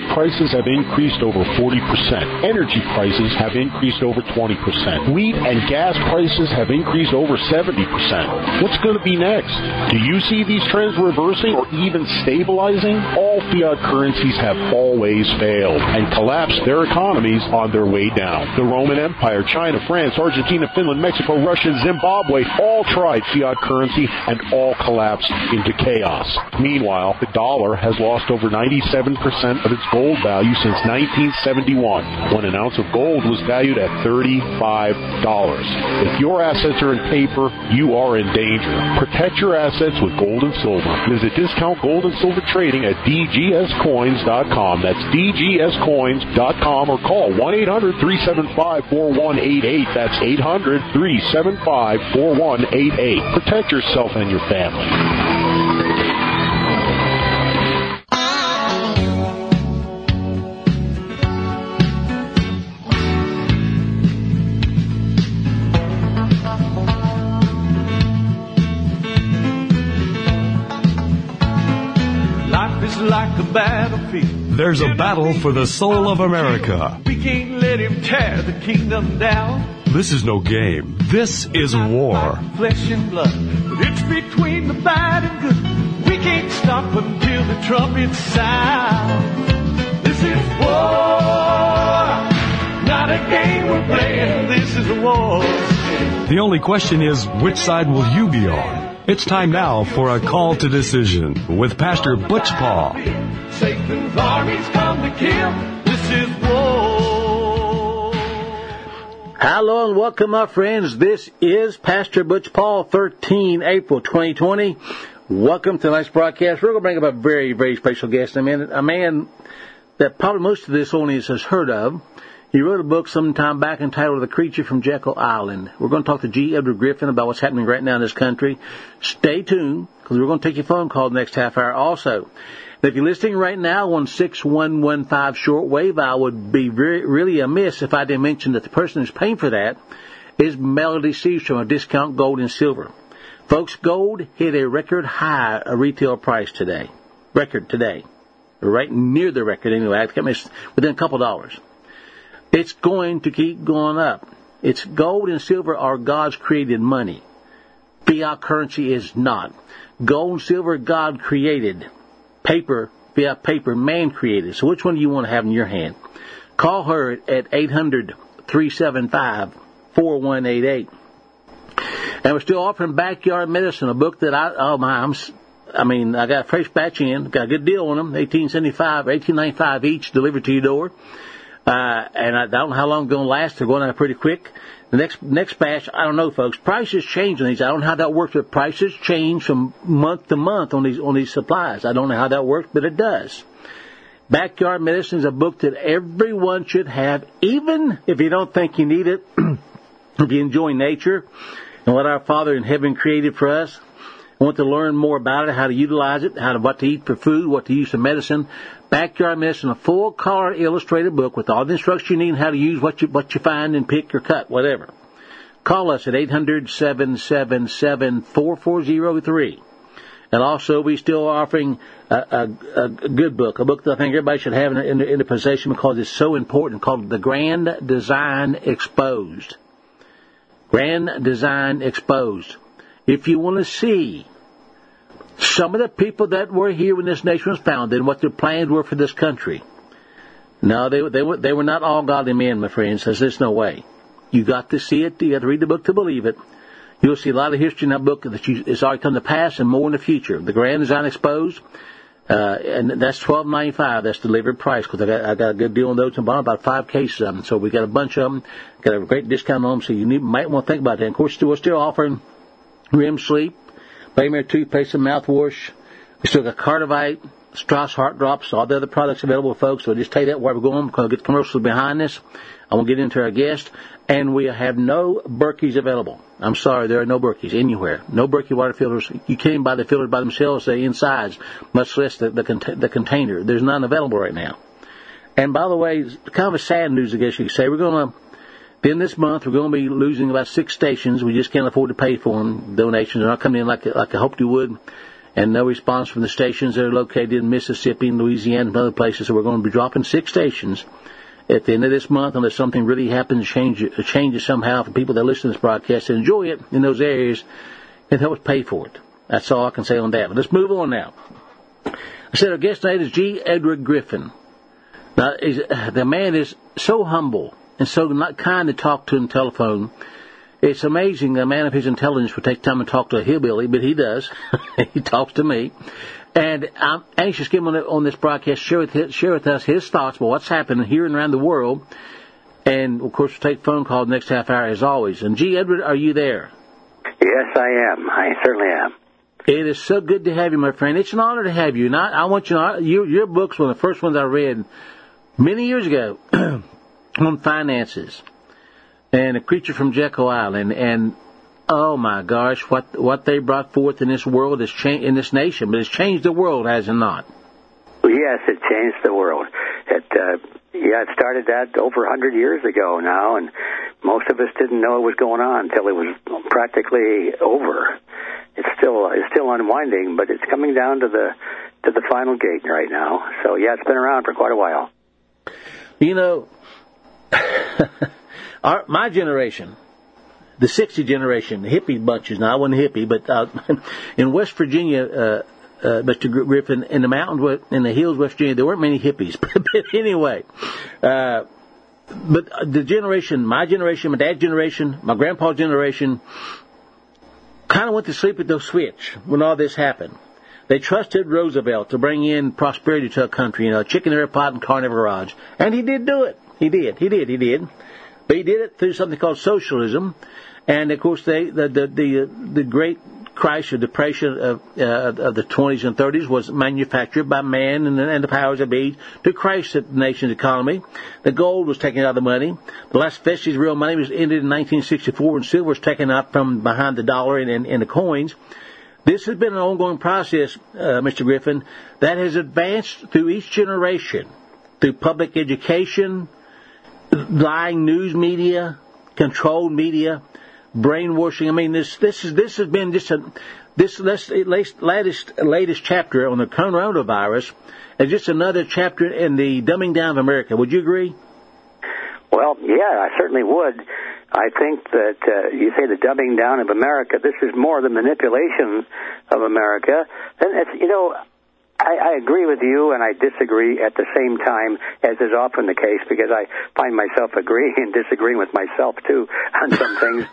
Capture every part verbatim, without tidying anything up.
prices have increased over forty percent. Energy prices have increased over twenty percent. Wheat and gas prices have increased over seventy percent. What's going to be next? Do you see these trends reversing or even stabilizing? All fiat currencies have always failed and collapsed their economies on their way down. The Roman Empire, China, France, Argentina, Finland, Mexico, Russia, Zimbabwe all tried fiat currency and all collapsed into chaos. Meanwhile, the dollar has lost over ninety-seven percent of its gold value since nineteen seventy-one, when an ounce of gold was valued at thirty-five dollars. If your assets are in paper, you are in danger. Protect your assets with gold and silver. Visit Discount Gold and Silver Trading at d g s coins dot com. That's d g s coins dot com, or call one eight hundred three seven five four one eight eight. That's eight hundred three seven five four one eight eight. Protect yourself and your family. Like a battlefield. There's a battle for the soul of America. We can't let him tear the kingdom down. This is no game. This is war. Flesh and blood, but it's between the bad and good. We can't stop until the trumpets sound. This is war, not a game we're playing. This is a war. The only question is, which side will you be on? It's time now for a call to decision with Pastor Butch Paul. Satan's armies come to kill. This is war. Hello and welcome, my friends. This is Pastor Butch Paul, thirteen April twenty twenty. Welcome to tonight's broadcast. We're going to bring up a very, very special guest in a minute. A man that probably most of this audience has heard of. He wrote a book some time back entitled The Creature from Jekyll Island. We're going to talk to G. Edward Griffin about what's happening right now in this country. Stay tuned, because we're going to take your phone call the next half hour also. And if you're listening right now on six one one five shortwave, I would be very, really amiss if I didn't mention that the person who's paying for that is Melody Seastrom of Discount Gold and Silver. Folks, gold hit a record high a retail price today. Record today. Right near the record anyway. Within a couple dollars. It's going to keep going up. It's gold and silver are God's created money. Fiat currency is not. Gold and silver God created. Paper, fiat paper, man created. So which one do you want to have in your hand? Call her at eight hundred three seven five four one eight eight. And we're still offering Backyard Medicine, a book that I, oh my, I'm, I mean, I got a fresh batch in, got a good deal on them, eighteen seventy-five, eighteen ninety-five each, delivered to your door. Uh, and I don't know how long it's going to last. They're going out pretty quick. The next next batch, I don't know, folks. Prices change on these. I don't know how that works, but prices change from month to month on these on these supplies. I don't know how that works, but it does. Backyard Medicine is a book that everyone should have, even if you don't think you need it. If you enjoy nature and what our Father in heaven created for us, want to learn more about it, how to utilize it, how to what to eat for food, what to use for medicine. Backyard Medicine, a full-color illustrated book with all the instructions you need and how to use what you what you find and pick or cut, whatever. Call us at eight hundred seven seven seven four four zero three. And also, we still offering a, a, a good book, a book that I think everybody should have in, in, in the possession because it's so important, called The Grand Design Exposed. Grand Design Exposed. If you want to see some of the people that were here when this nation was founded and what their plans were for this country. No, they, they, were, they were not all godly men, my friends. There's, there's no way. You got to see it. You got to read the book to believe it. You'll see a lot of history in that book that you, it's already come to pass and more in the future. The Grand Design Exposed, uh, and that's twelve ninety-five. That's delivered price because I got, I got a good deal on those and bought about five cases of them. So we got a bunch of them. Got a great discount on them, so you need, might want to think about that. And of course, we're still offering R E M sleep, Baymere toothpaste and mouthwash. We still got Cardivite, Strauss Heart Drops, all the other products available, folks. So just tell you that where we're going because I'll get the commercials behind this. I won't get into our guest. And we have no Berkeys available. I'm sorry, there are no Berkeys anywhere. No Berkey water filters. You can't even buy the filters by themselves, the insides, much less the, the, cont- the container. There's none available right now. And by the way, kind of a sad news, I guess you could say. We're going to, then this month, we're going to be losing about six stations. We just can't afford to pay for them. Donations are not coming in like, like I hoped you would. and no response from the stations that are located in Mississippi and Louisiana and other places. So we're going to be dropping six stations at the end of this month, unless something really happens, change it, change it somehow for people that listen to this broadcast and enjoy it in those areas and help us pay for it. That's all I can say on that. But let's move on now. I said our guest tonight is G. Edward Griffin. Now, the man is so humble and so not kind to talk to on the telephone. It's amazing a man of his intelligence would take time to talk to a hillbilly, but he does. He talks to me. And I'm anxious to get him on, on this broadcast, share with, share with us his thoughts about what's happening here and around the world. And, of course, we'll take phone calls the next half hour as always. And, G. Edward, are you there? Yes, I am. I certainly am. It is so good to have you, my friend. It's an honor to have you. And I, I want you to know, your, your book's one of the first ones I read many years ago on finances. And A Creature from Jekyll Island. And, oh, my gosh, what what they brought forth in this world, has changed, in this nation, but it's changed the world, has it not? Yes, it changed the world. It, uh, yeah, it started that over one hundred years ago now, and most of us didn't know it was going on until it was practically over. It's still it's still unwinding, but it's coming down to the to the final gate right now. So, yeah, it's been around for quite a while. You know, our, my generation, the sixty generation, the hippie bunches. Now, I wasn't a hippie, but uh, in West Virginia, uh, uh, Mister Griffin, in the mountains, in the hills of West Virginia, there weren't many hippies. But anyway, uh, but the generation, my generation, my dad's generation, my grandpa's generation, kind of went to sleep at the switch when all this happened. They trusted Roosevelt to bring in prosperity to a country, you know, chicken in every pot and car in every garage. And he did do it. He did. He did. He did. But he did it through something called socialism. And, of course, they, the, the, the, the great crisis or depression of, uh, of the twenties and thirties was manufactured by man and, and the powers that be to crash the nation's economy. The gold was taken out of the money. The last vestige of real money was ended in nineteen sixty-four, and silver was taken out from behind the dollar and, and, and the coins. This has been an ongoing process, uh, Mister Griffin, that has advanced through each generation, through public education, lying news media, controlled media, brainwashing. I mean, this this is this has been just a this latest latest latest chapter on the coronavirus, and just another chapter in the dumbing down of America. Would you agree? Well, yeah, I certainly would. I think that uh, you say the dumbing down of America. This is more the manipulation of America, and it's, you know, I, I agree with you, and I disagree at the same time, as is often the case, because I find myself agreeing and disagreeing with myself, too, on some things.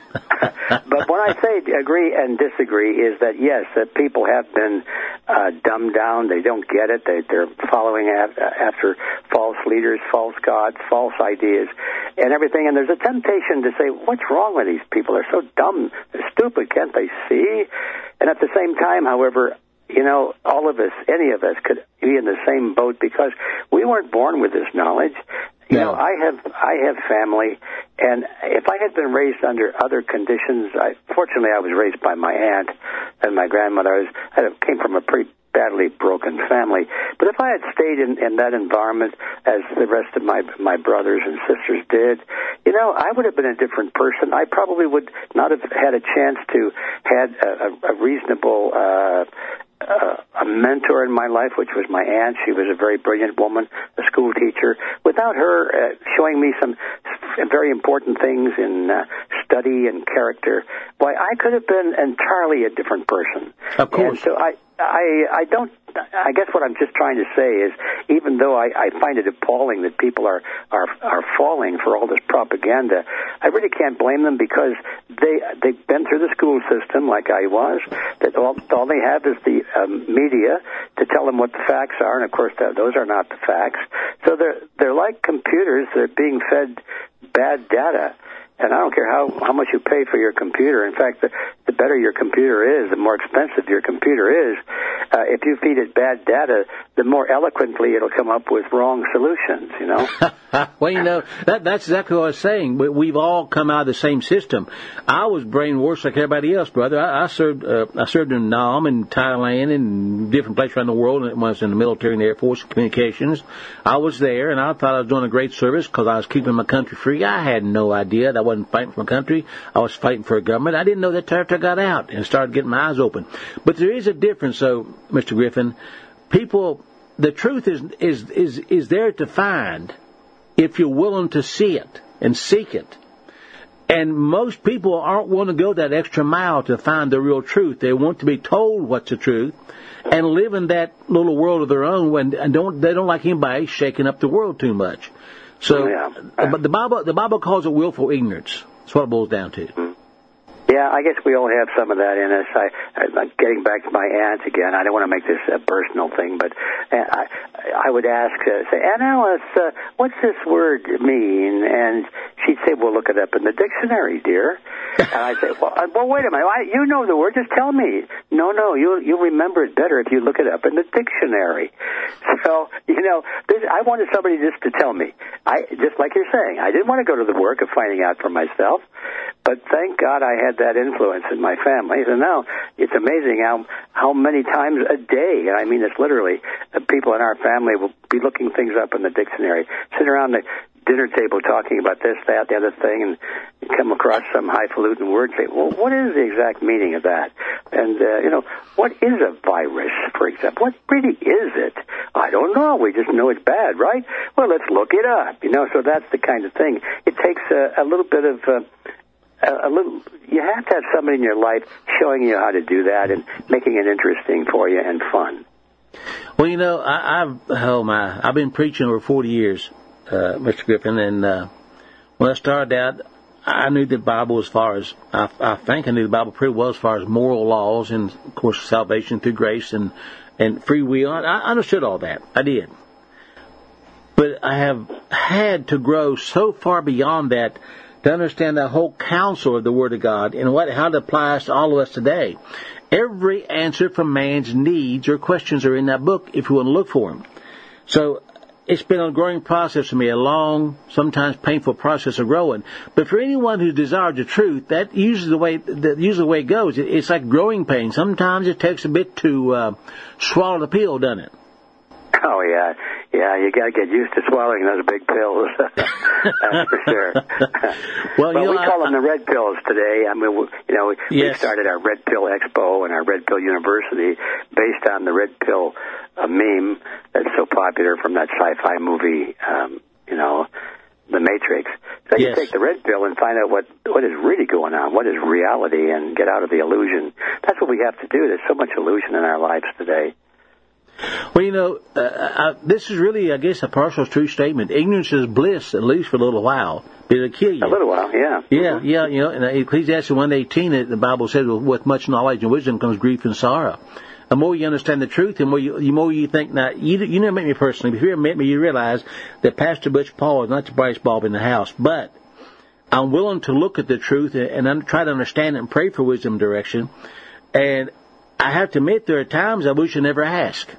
But when I say agree and disagree is that, yes, that people have been uh, dumbed down. They don't get it. They, they're following after false leaders, false gods, false ideas, and everything. And there's a temptation to say, what's wrong with these people? They're so dumb. They're stupid. Can't they see? And at the same time, however, you know, all of us, any of us, could be in the same boat because we weren't born with this knowledge. You no. know, I have I have family, and if I had been raised under other conditions, I, fortunately I was raised by my aunt and my grandmother. I, was, I came from a pretty badly broken family. But if I had stayed in, in that environment as the rest of my my brothers and sisters did, you know, I would have been a different person. I probably would not have had a chance to had a, a, a reasonable uh Uh, a mentor in my life, which was my aunt. She was a very brilliant woman, a school teacher. Without her uh, showing me some very important things in uh, study and character, why, I could have been entirely a different person. Of course. And so I, I, I don't. I guess what I'm just trying to say is, even though I, I find it appalling that people are, are are falling for all this propaganda, I really can't blame them because they they've been through the school system like I was. That all all they have is the um, media to tell them what the facts are, and of course that, those are not the facts. So they're they're like computers. They're being fed bad data. And I don't care how, how much you pay for your computer. In fact, the, the better your computer is, the more expensive your computer is. Uh, if you feed it bad data, the more eloquently it'll come up with wrong solutions, you know. Well, you know, that, that's exactly what I was saying. We, we've all come out of the same system. I was brainwashed like everybody else, brother. I, I served uh, I served in Nam and Thailand and different places around the world, and I was in the military and the Air Force communications. I was there, and I thought I was doing a great service because I was keeping my country free. I had no idea that I wasn't fighting for my country. I was fighting for a government. I didn't know that till after I got out and started getting my eyes open. But there is a difference, though, Mister Griffin. People, the truth is is is is there to find if you're willing to see it and seek it. And most people aren't willing to go that extra mile to find the real truth. They want to be told what's the truth and live in that little world of their own when and don't they don't like anybody shaking up the world too much. So, yeah. but the Bible the Bible calls it willful ignorance. That's what it boils down to. Mm-hmm. Yeah, I guess we all have some of that in us. I, I, getting back to my aunt again, I don't want to make this a personal thing, but I, I would ask, uh, say, Aunt Alice, uh, what's this word mean? And she'd say, well, look it up in the dictionary, dear. And I'd say, well, well wait a minute, I, you know the word, just tell me. No, no, you'll, you'll remember it better if you look it up in the dictionary. So, you know, this, I wanted somebody just to tell me. I just like you're saying, I didn't want to go to the work of finding out for myself, but thank God I had that influence in my family. And now it's amazing how how many times a day, and I mean this literally, uh, people in our family will be looking things up in the dictionary, sitting around the dinner table talking about this, that, the other thing, and you come across some highfalutin word, say, well, what is the exact meaning of that? And, uh, you know, what is a virus, for example? What really is it? I don't know. We just know it's bad, right? Well, let's look it up. You know, so that's the kind of thing. It takes a, a little bit of... Uh, A, a little, you have to have somebody in your life showing you how to do that and making it interesting for you and fun. Well, you know, I, I've oh my, I've been preaching over forty years, uh, Mister Griffin, and uh, when I started out, I knew the Bible as far as I, I think I knew the Bible pretty well as far as moral laws and, of course, salvation through grace and and free will. I, I understood all that. I did, but I have had to grow so far beyond that to understand the whole counsel of the Word of God and what how it applies to all of us today. Every answer for man's needs or questions are in that book if you want to look for them. So it's been a growing process for me, a long, sometimes painful process of growing. But for anyone who desires the truth, that usually the way that usually the way it goes. It's like growing pain. Sometimes it takes a bit to uh, swallow the pill, doesn't it? Oh, yeah. Yeah, you got to get used to swallowing those big pills. That's for sure. Well, but you know, we call I, them the red pills today. I mean, we, you know, we, yes. we started our Red Pill Expo and our Red Pill University based on the red pill uh, meme that's so popular from that sci-fi movie, um, you know, The Matrix. So yes. you take the red pill and find out what, what is really going on, what is reality, and get out of the illusion. That's what we have to do. There's so much illusion in our lives today. Well, you know, uh, I, this is really, I guess, a partial true statement. Ignorance is bliss, at least for a little while, but it'll kill you. A little while, yeah. Yeah, mm-hmm. yeah. You know, in Ecclesiastes one eighteen, the Bible says, with much knowledge and wisdom comes grief and sorrow. The more you understand the truth, the more you, the more you think, now, you, you never met me personally, but if you ever met me, you realize that Pastor Butch Paul is not the brightest bulb in the house, but I'm willing to look at the truth and, and try to understand it and pray for wisdom and direction, and I have to admit, there are times I wish I never asked.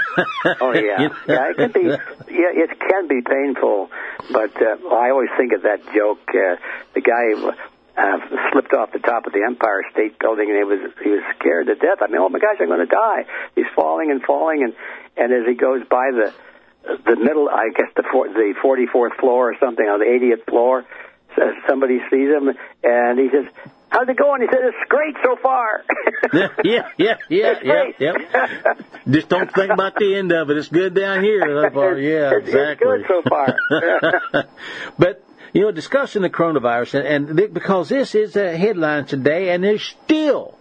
Oh yeah, you know? yeah. It can be, yeah, it can be painful. But uh, I always think of that joke. Uh, the guy uh, slipped off the top of the Empire State Building, and he was he was scared to death. I mean, oh my gosh, I'm going to die. He's falling and falling, and and as he goes by the the middle, I guess the for, the forty-fourth floor or something, or the eightieth floor, so somebody sees him, and he says, how's it going? He said, it's great so far. yeah, yeah, yeah, yeah, yeah. Just don't think about the end of it. It's good down here so far. Yeah, it's, exactly. It's good so far. But, you know, discussing the coronavirus, and, and because this is a headline today, and there's still,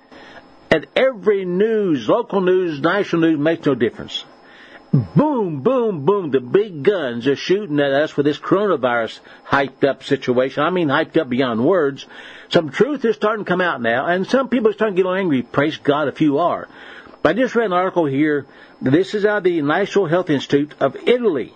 at every news, local news, national news, makes no difference. Boom, boom, boom, the big guns are shooting at us with this coronavirus hyped up situation. I mean hyped up beyond words. Some truth is starting to come out now, and some people are starting to get a little angry. Praise God if you are. But I just read an article here. This is out of the National Health Institute of Italy.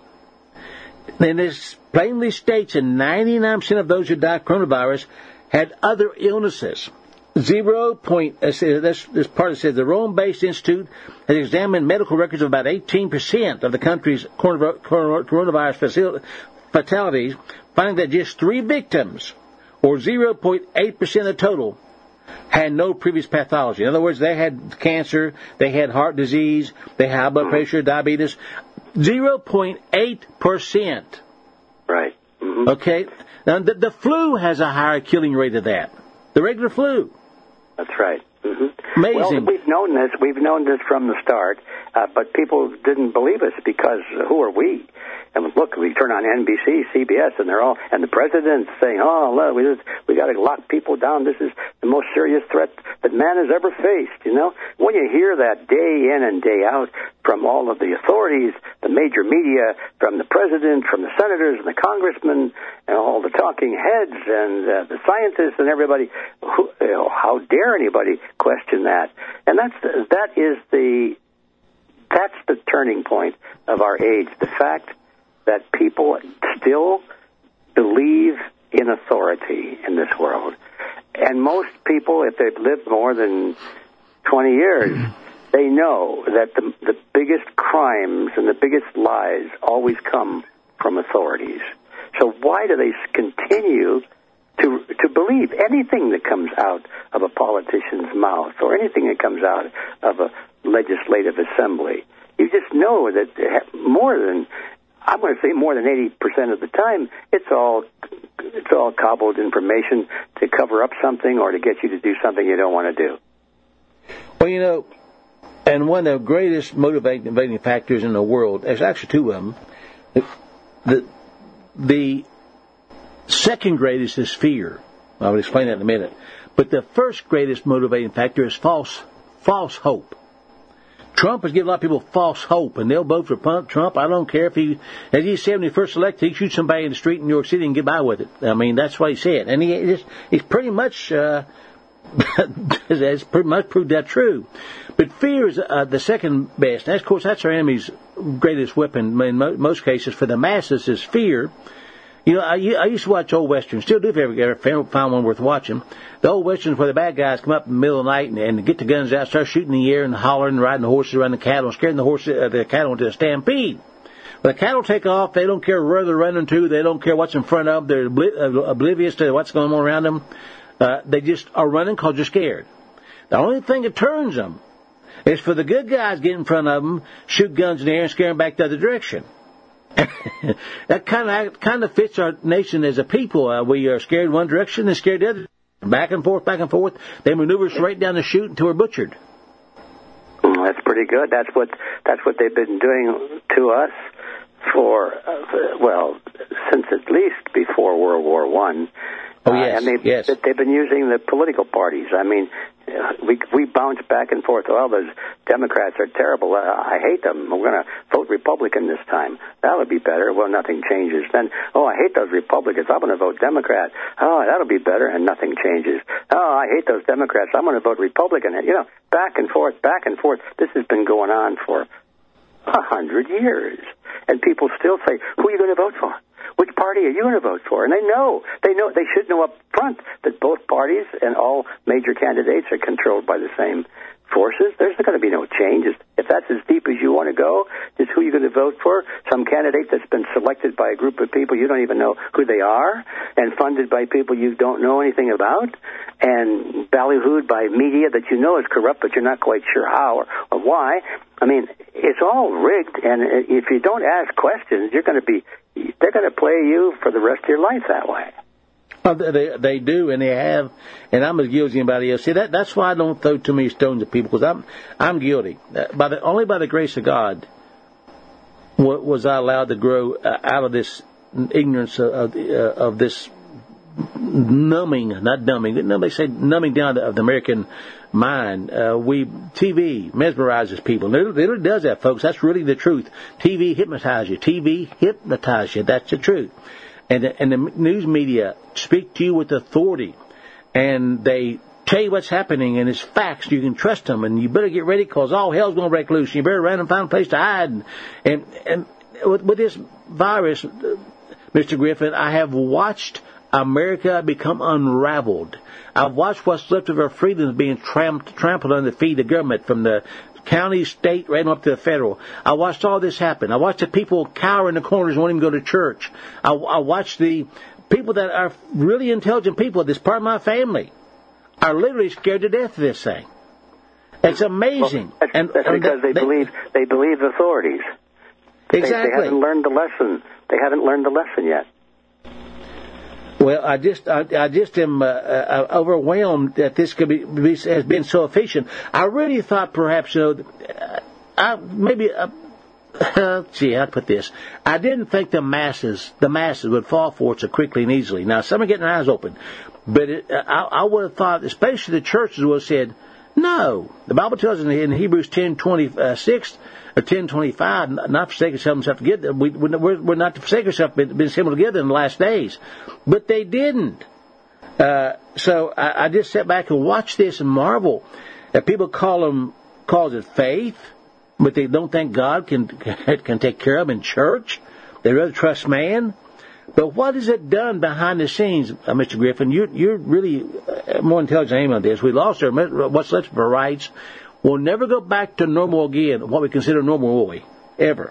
And this plainly states that ninety-nine percent of those who died of coronavirus had other illnesses. Zero point, uh, this, this part that says the Rome-based institute has examined medical records of about eighteen percent of the country's coronavirus fatalities, finding that just three victims, or zero point eight percent of the total, had no previous pathology. In other words, they had cancer, they had heart disease, they had high blood pressure, diabetes. zero point eight percent. Right. Mm-hmm. Okay? Now, the, the flu has a higher killing rate of that. The regular flu. That's right. Mm-hmm. Amazing. Well, we've known this. We've known this from the start, uh, but people didn't believe us because who are we? And look, we turn on N B C, C B S, and they're all, and the president's saying, "Oh, look, we just, we got to lock people down. This is the most serious threat that man has ever faced." You know, when you hear that day in and day out from all of the authorities, the major media, from the president, from the senators and the congressmen, and all the talking heads and uh, the scientists and everybody, who, you know, how dare anybody question that? And that's the, that is the that's the turning point of our age. The fact that people still believe in authority in this world. And most people, if they've lived more than twenty years, they know that the, the biggest crimes and the biggest lies always come from authorities. So why do they continue to to believe anything that comes out of a politician's mouth or anything that comes out of a legislative assembly? You just know that more than... I'm going to say more than eighty percent of the time, it's all it's all cobbled information to cover up something or to get you to do something you don't want to do. Well, you know, and one of the greatest motivating factors in the world, there's actually two of them. The, the, the second greatest is fear. I'll explain that in a minute. But the first greatest motivating factor is false false hope. Trump has given a lot of people false hope, and they'll vote for Trump. I don't care if he, as he said when he first elected, he shoots somebody in the street in New York City and get by with it. I mean, that's what he said. And he just, he's pretty much, uh, has pretty much proved that true. But fear is uh, the second best. And of course, that's our enemy's greatest weapon in mo- most cases. For the masses is fear. You know, I, I used to watch old westerns. Still do if you ever, ever find one worth watching. The old westerns where the bad guys come up in the middle of the night and, and get the guns out, start shooting in the air and hollering and riding the horses around the cattle and scaring the horses, uh, the cattle into a stampede. When the cattle take off, they don't care where they're running to. They don't care what's in front of them. They're obli- oblivious to what's going on around them. Uh, they just are running because they're scared. The only thing that turns them is for the good guys get in front of them, shoot guns in the air and scare them back the other direction. That kind of kind of fits our nation as a people. Uh, we are scared one direction and scared the other. Back and forth, back and forth. They maneuver straight down the chute until we're butchered. That's pretty good. That's what that's what they've been doing to us for uh, well since at least before World War One. Oh yes, uh, and they've, yes. they've been using the political parties. I mean, uh, we we bounce back and forth. Well, those Democrats are terrible. Uh, I hate them. We're going to vote Republican this time. That'll be better. Well, nothing changes. Then, oh, I hate those Republicans. I'm going to vote Democrat. Oh, that'll be better, and nothing changes. Oh, I hate those Democrats. I'm going to vote Republican. You know, back and forth, back and forth. This has been going on for a hundred years, and people still say, "Who are you going to vote for? Which party are you going to vote for?" And they know, they know, they should know up front that both parties and all major candidates are controlled by the same forces. There's going to be no change. If that's as deep as you want to go, just who you're going to vote for, some candidate that's been selected by a group of people you don't even know who they are, and funded by people you don't know anything about, and ballyhooed by media that you know is corrupt, but you're not quite sure how or, or why. I mean, it's all rigged, and if you don't ask questions, you're going to be, they're going to play you for the rest of your life that way. Well, they they do, and they have, and I'm as guilty as anybody else. See, that that's why I don't throw too many stones at people, because I'm I'm guilty. By the only by the grace of God was I allowed to grow out of this ignorance of uh, of this numbing, not numbing. They say numbing down of the American mind. Uh, we T V mesmerizes people. It literally does that, folks. That's really the truth. T V hypnotizes you. T V hypnotizes you. That's the truth. And the, and the news media speak to you with authority, and they tell you what's happening, and it's facts. You can trust them, and you better get ready because all hell's going to break loose. And you better run and find a place to hide. And and, and with, with this virus, Mister Griffin, I have watched America become unraveled. I've watched what's left of our freedoms being trampled, trampled under the feet of the government, from the county, state, right up to the federal. I watched all this happen. I watched the people cower in the corners and won't even go to church. I, I watched the people that are really intelligent people, this part of my family, are literally scared to death of this thing. It's amazing. Well, that's, and, that's and because they, they believe they believe authorities. Exactly. They, they haven't learned the lesson. They haven't learned the lesson yet. Well, I just, I, I just am uh, uh, overwhelmed that this could be, be has been so efficient. I really thought perhaps, you know, uh, I maybe, uh, uh, gee, I put this. I didn't think the masses, the masses would fall for it so quickly and easily. Now, some are getting their eyes open, but it, uh, I, I would have thought, especially the churches, would have said, no. The Bible tells us in Hebrews ten twenty-six or ten twenty-five, not forsake yourself together. We, we're, we're not to forsake yourself, but be assembled together in the last days. But they didn't. Uh, so I, I just sat back and watched this and marvel. That people call them, calls it faith, but they don't think God can can take care of them in church. They rather trust man. But what has it done behind the scenes, uh, Mister Griffin? You're, you're really uh, more intelligent than anyone on this. We lost our what's left of our rights. We'll never go back to normal again, what we consider normal, will we? Ever.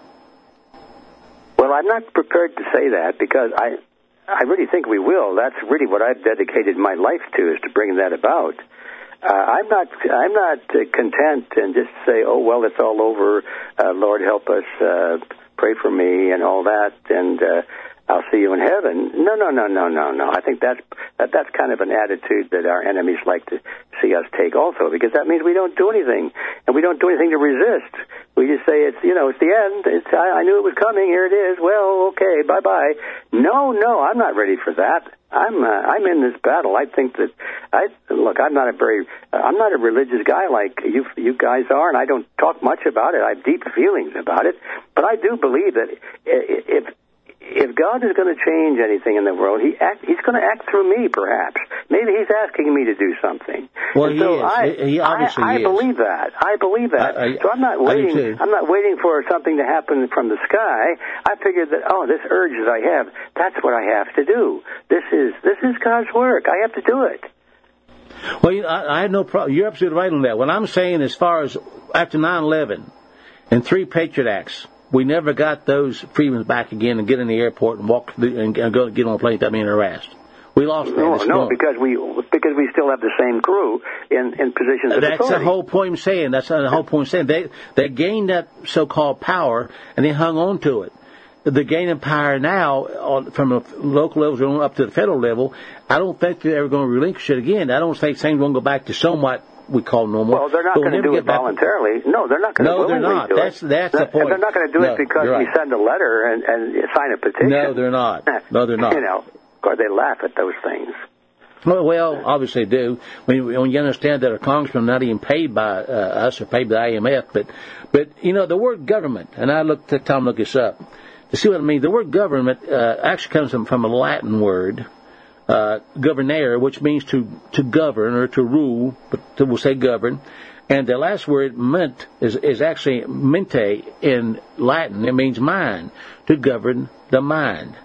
Well, I'm not prepared to say that because I, I really think we will. That's really what I've dedicated my life to, is to bring that about. Uh, I'm not, I'm not uh, content and just say, oh well, it's all over. Uh, Lord, help us. Uh, pray for me and all that, and uh, I'll see you in heaven. No, no, no, no, no, no. I think that's that, that's kind of an attitude that our enemies like to see us take also, because that means we don't do anything, and we don't do anything to resist. We just say, it's, you know, it's the end. It's, I, I knew it was coming. Here it is. Well, okay, bye-bye. No, no, I'm not ready for that. I'm uh, I'm in this battle. I think that I look. I'm not a very uh, I'm not a religious guy like you you guys are, and I don't talk much about it. I have deep feelings about it, but I do believe that if if God is going to change anything in the world, he act, he's going to act through me, perhaps. Maybe he's asking me to do something. Well, and he so is. I, He obviously I, I is. believe that. I believe that. I, I, so I'm not I do waiting. too. I'm not waiting for something to happen from the sky. I figured that, oh, this urge that I have, that's what I have to do. This is this is God's work. I have to do it. Well, you know, I, I have no problem. You're absolutely right on that. What I'm saying, as far as after nine eleven and three Patriot Acts, we never got those freedoms back again and get in the airport and walk through and go get on a plane without being harassed. We lost that. No, it's no, gone. because we because we still have the same crew in, in positions of That's authority. the whole point I'm saying. That's the whole point I'm saying. They they gained that so-called power and they hung on to it. The gaining power now, on, from the local levels on up to the federal level, I don't think they're ever going to relinquish it again. I don't think things are going to go back to somewhat we call normal. Well, they're not going to do it voluntarily. No, they're not going to No, they're willingly not. do That's it. that's the They're- point. They're not going to do No, it because you're we right. send a letter and, and sign a petition. No, they're not. No, they're not. You know, of course, they laugh at those things. Well, well, obviously they do. When, when you understand that our congressmen are not even paid by uh, us or paid by the I M F, but, but you know, the word government, and I looked at Tom look this up to see what it means. The word government uh, actually comes from, from a Latin word, uh, governare, which means to to govern or to rule, but we'll say govern. And the last word, ment, is, is actually mente in Latin. It means mind, to govern the mind.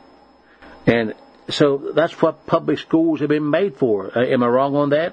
And so that's what public schools have been made for. Uh, am I wrong on that?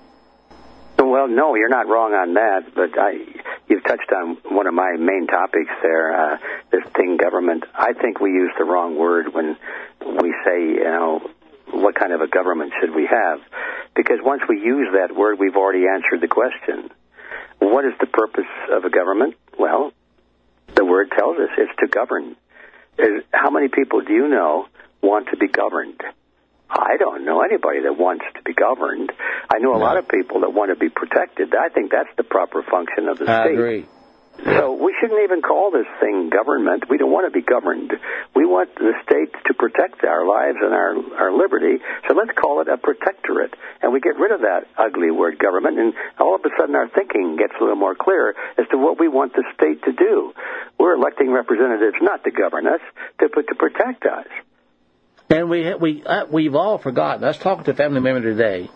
Well, no, you're not wrong on that, but I, you've touched on one of my main topics there, uh, this thing, government. I think we use the wrong word when we say, you know, what kind of a government should we have? Because once we use that word, we've already answered the question. What is the purpose of a government? Well, the word tells us it's to govern. Is, how many people do you know want to be governed? I don't know anybody that wants to be governed. I know a No. lot of people that want to be protected. I think that's the proper function of the I state. agree. So we shouldn't even call this thing government. We don't want to be governed. We want the state to protect our lives and our, our liberty. So let's call it a protectorate. And we get rid of that ugly word government, and all of a sudden our thinking gets a little more clear as to what we want the state to do. We're electing representatives not to govern us, to, to protect us. And we we uh, we've all forgotten. I was talking to a family member today,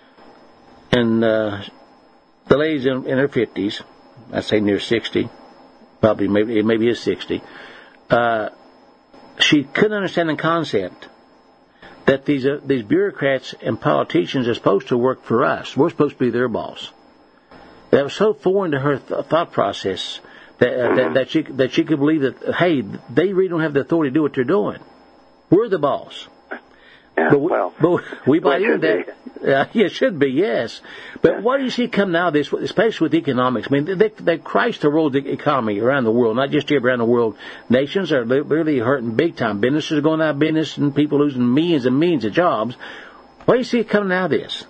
and uh, the lady's in, in her fifties. I'd say near sixty, probably maybe maybe is sixty. Uh, she couldn't understand the concept that these uh, these bureaucrats and politicians are supposed to work for us. We're supposed to be their boss. That was so foreign to her th- thought process that, uh, that that she that she could believe that, hey, they really don't have the authority to do what they're doing. We're the boss. Yeah, but we, well, but we buy well, into that. Uh, yeah, it should be, yes. But yeah. What do you see come now of this, especially with economics? I mean, they, they Christ the world economy around the world, not just here around the world. Nations are really hurting big time. Businesses are going out of business and people losing millions and millions of jobs. What do you see coming out of this?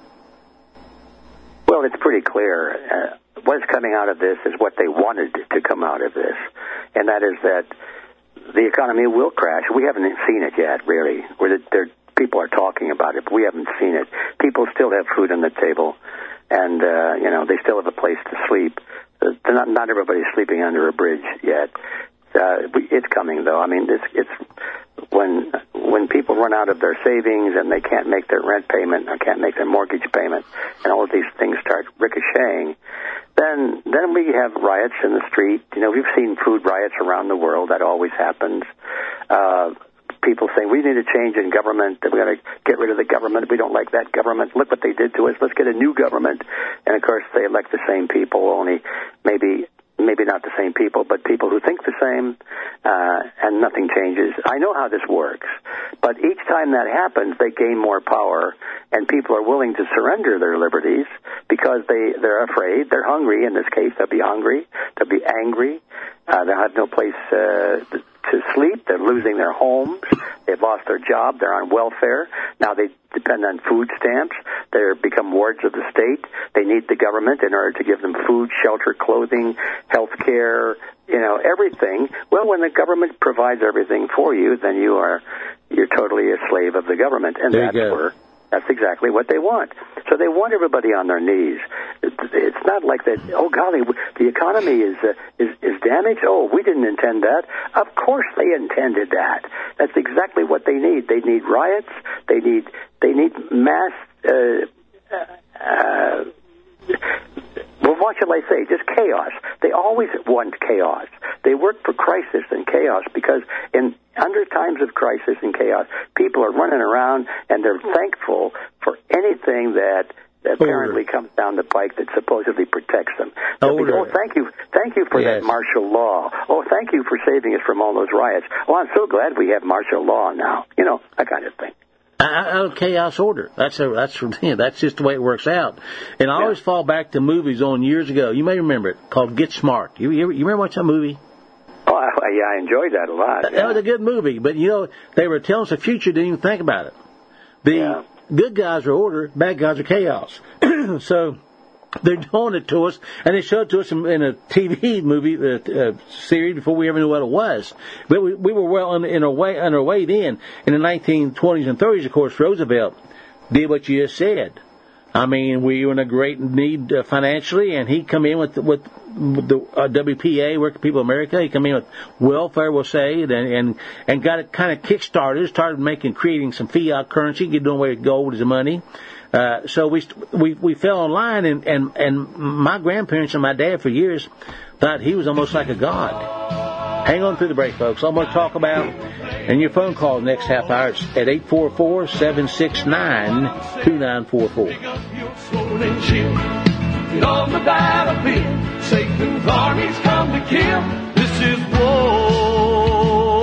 Well, it's pretty clear. Uh, what's coming out of this is what they wanted to come out of this, and that is that the economy will crash. We haven't seen it yet, really. Where they're People are talking about it, but we haven't seen it. People still have food on the table, and, uh, you know, they still have a place to sleep. Uh, not, not everybody's sleeping under a bridge yet. Uh, it's coming, though. I mean, it's, it's when when people run out of their savings and they can't make their rent payment or can't make their mortgage payment, and all of these things start ricocheting, then then we have riots in the street. You know, we've seen food riots around the world. That always happens. Uh People saying, we need a change in government, that we've got to get rid of the government. We don't like that government. Look what they did to us. Let's get a new government. And, of course, they elect the same people, only maybe maybe not the same people, but people who think the same, uh, and nothing changes. I know how this works. But each time that happens, they gain more power, and people are willing to surrender their liberties because they, they're afraid. They're hungry. In this case, they'll be hungry. They'll be angry. Uh, they'll have no place uh, to sleep. They're losing their homes. They've lost their job. They're on welfare. Now they depend on food stamps. They're become wards of the state. They need the government in order to give them food, shelter, clothing, health care, you know, everything. Well, when the government provides everything for you, then you are you're totally a slave of the government, and there that's where that's exactly what they want. So they want everybody on their knees. It's not like that. Oh golly, the economy is uh, is is damaged. Oh, we didn't intend that. Of course they intended that. That's exactly what they need. They need riots. They need they need mass. Uh, uh, well, what shall I say? Just chaos. They always want chaos. They work for crisis and chaos because in under times of crisis and chaos, people are running around and they're thankful for anything that apparently comes down the pike that supposedly protects them. Be, oh, thank you, thank you for yes. that martial law. Oh, thank you for saving us from all those riots. Oh, I'm so glad we have martial law now. You know, that kind of thing. Out of chaos order. That's a, that's you know, that's just the way it works out. And I yeah. always fall back to movies on years ago. You may remember it called Get Smart. You you, you remember watching that movie? Oh, I, yeah, I enjoyed that a lot. That, yeah. that was a good movie, but you know they were telling us the future. Didn't even think about it. The yeah. good guys are order, bad guys are chaos. So they're doing it to us, and they showed it to us in, in a T V movie uh, uh, series before we ever knew what it was. But we, we were well in, in our way on our way then. In the nineteen twenties and thirties, of course, Roosevelt did what you just said. I mean, we were in a great need uh, financially, and he come in with with, with the uh, W P A, Working People of America. He come in with welfare, we'll say, and and, and got it kind of kick-started, started making, creating some fiat currency, getting away with gold as the money. Uh, so we we we fell online, and, and, and my grandparents and my dad for years thought he was almost like a god. Hang on through the break, folks. I'm going to talk about, and your phone call next half hour at eight four four, seven six nine, two nine four four. Get on the battlefield. Satan's armies come to kill. This is war.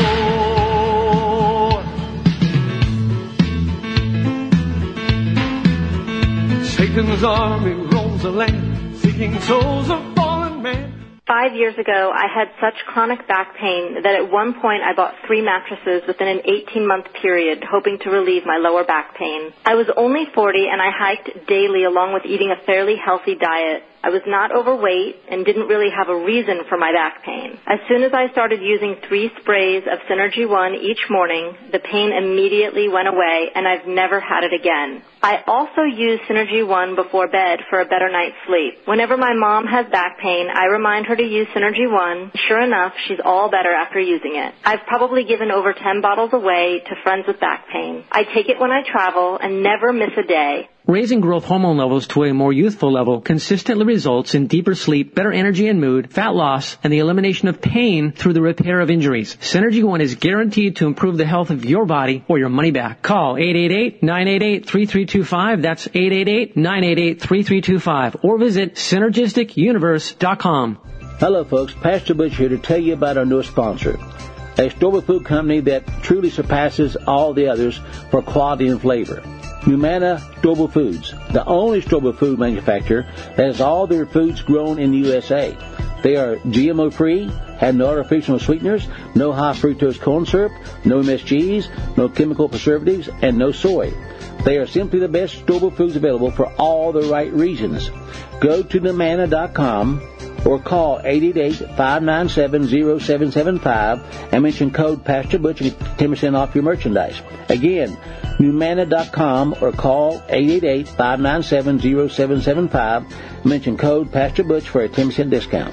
Satan's army roams the land, seeking souls of fallen men. Five years ago, I had such chronic back pain that at one point I bought three mattresses within an eighteen-month period, hoping to relieve my lower back pain. I was only forty, and I hiked daily along with eating a fairly healthy diet. I was not overweight and didn't really have a reason for my back pain. As soon as I started using three sprays of Synergy One each morning, the pain immediately went away, and I've never had it again. I also use Synergy One before bed for a better night's sleep. Whenever my mom has back pain, I remind her to use Synergy One. Sure enough, she's all better after using it. I've probably given over ten bottles away to friends with back pain. I take it when I travel and never miss a day. Raising growth hormone levels to a more youthful level consistently results in deeper sleep, better energy and mood, fat loss, and the elimination of pain through the repair of injuries. Synergy One is guaranteed to improve the health of your body or your money back. Call eight eight eight, nine eight eight, three three two five. That's eight eight eight, nine eight eight, three three two five. Or visit synergistic universe dot com. Hello, folks. Pastor Butch here to tell you about our newest sponsor, a store food company that truly surpasses all the others for quality and flavor. Humana Stoughville Foods, the only Stoughville food manufacturer that has all their foods grown in the U S A. They are G M O-free, have no artificial sweeteners, no high fructose corn syrup, no M S Gs, no chemical preservatives, and no soy. They are simply the best Stoughville foods available for all the right reasons. Go to Humana dot com or call eight eight eight, five nine seven, zero seven seven five and mention code Pastor Butch and get ten percent off your merchandise. Again, Humana dot com or call eight eight eight, five nine seven, zero seven seven five and mention code Pastor Butch for a ten percent discount.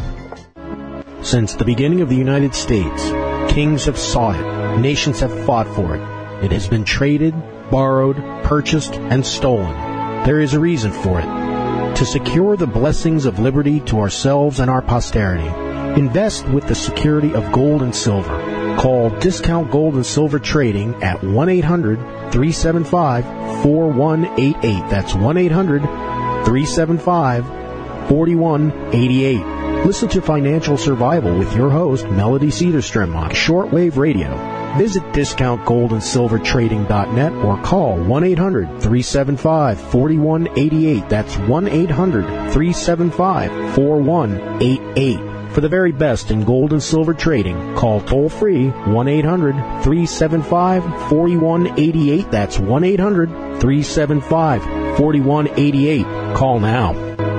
Since the beginning of the United States, kings have sought it, nations have fought for it. It has been traded, borrowed, purchased, and stolen. There is a reason for it. To secure the blessings of liberty to ourselves and our posterity, invest with the security of gold and silver. Call Discount Gold and Silver Trading at one eight hundred, three seven five, four one eight eight. That's one eight hundred, three seven five, four one eight eight. Listen to Financial Survival with your host, Melody Cedarstrom, on shortwave radio. Visit discount gold and silver trading dot net or call one eight hundred, three seven five, four one eight eight. That's one eight hundred, three seven five, four one eight eight. For the very best in gold and silver trading, call toll-free one eight hundred, three seven five, four one eight eight. That's one eight hundred, three seven five, four one eight eight. Call now.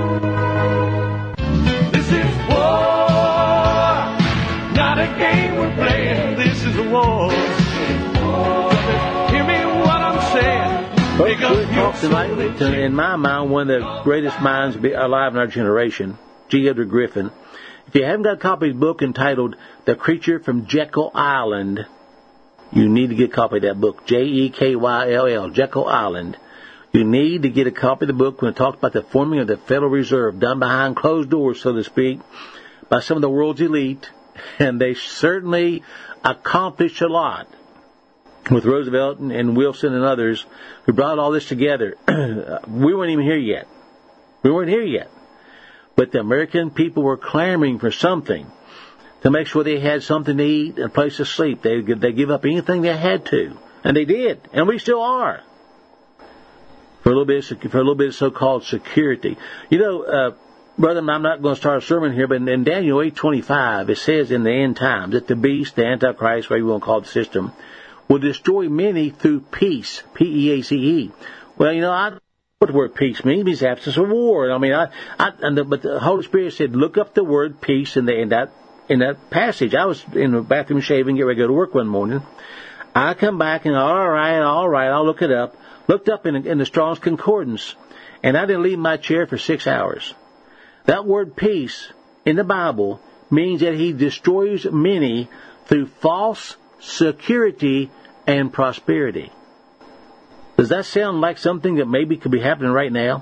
This is war, not a game we're playing. This is a war. Hear me what I'm saying. Folks, we're talking tonight with, in my mind, one of the greatest minds alive in our generation, G. Edward Griffin. If you haven't got a copy of his book entitled The Creature from Jekyll Island, you need to get a copy of that book, J E K Y L L, Jekyll Island. You need to get a copy of the book when it talks about the forming of the Federal Reserve, done behind closed doors, so to speak, by some of the world's elite, and they certainly accomplished a lot with Roosevelt and, and Wilson and others who brought all this together. We weren't even here yet. We weren't here yet. But the American people were clamoring for something to make sure they had something to eat and a place to sleep. They they give up anything they had to, and they did, and we still are. For a little bit, for a little bit of so-called security. You know, uh, brother, I'm not going to start a sermon here, but in, in Daniel eight twenty-five, it says in the end times that the beast, the Antichrist, whatever you want to call it, the system, will destroy many through peace, P E A C E. Well, you know, I. What the word peace means? It means absence of war. I mean, I, I and the, but the Holy Spirit said, look up the word peace in, the, in that in that passage. I was in the bathroom shaving, get ready to go to work one morning. I come back and all right, all right, I'll look it up. Looked up in, in the Strong's Concordance, and I didn't leave my chair for six hours. That word peace in the Bible means that He destroys many through false security and prosperity. Does that sound like something that maybe could be happening right now?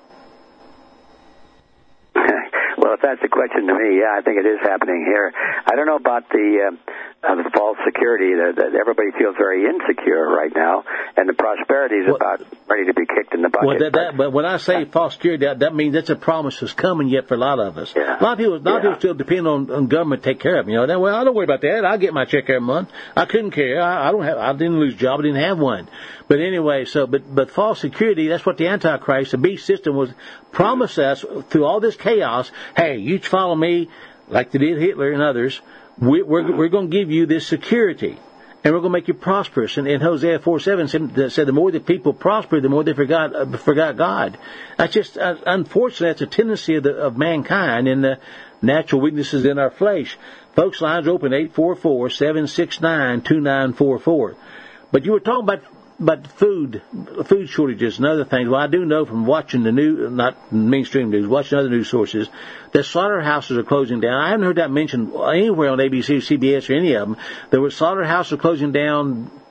Well, if that's a question to me, yeah, I think it is happening here. I don't know about the, uh, uh, the false security. That, that everybody feels very insecure right now, and the prosperity is well, about ready to be kicked in the bucket. Well, that, that, but when I say false security, that, that means that's a promise that's coming yet for a lot of us. Yeah. A lot of people, a lot yeah. of people still depend on, on government to take care of them. You know, well, I don't worry about that. I get my check every month. I couldn't care. I, I don't have. I didn't lose a job. I didn't have one. But anyway, so but but false security. That's what the Antichrist, the beast system, was promised us through all this chaos. Hey, you follow me, like they did Hitler and others. We, we're we're going to give you this security, and we're going to make you prosperous. And, and Hosea four seven said, said the more that people prosper, the more they forgot uh, forgot God. That's just uh, unfortunately that's a tendency of, the, of mankind and the natural weaknesses in our flesh. Folks, lines open eight four four, seven six nine, two nine four four. But you were talking about. But food, food shortages and other things. Well, I do know from watching the new, not mainstream news, watching other news sources, that slaughterhouses are closing down. I haven't heard that mentioned anywhere on A B C, C B S, or any of them. There were slaughterhouses closing down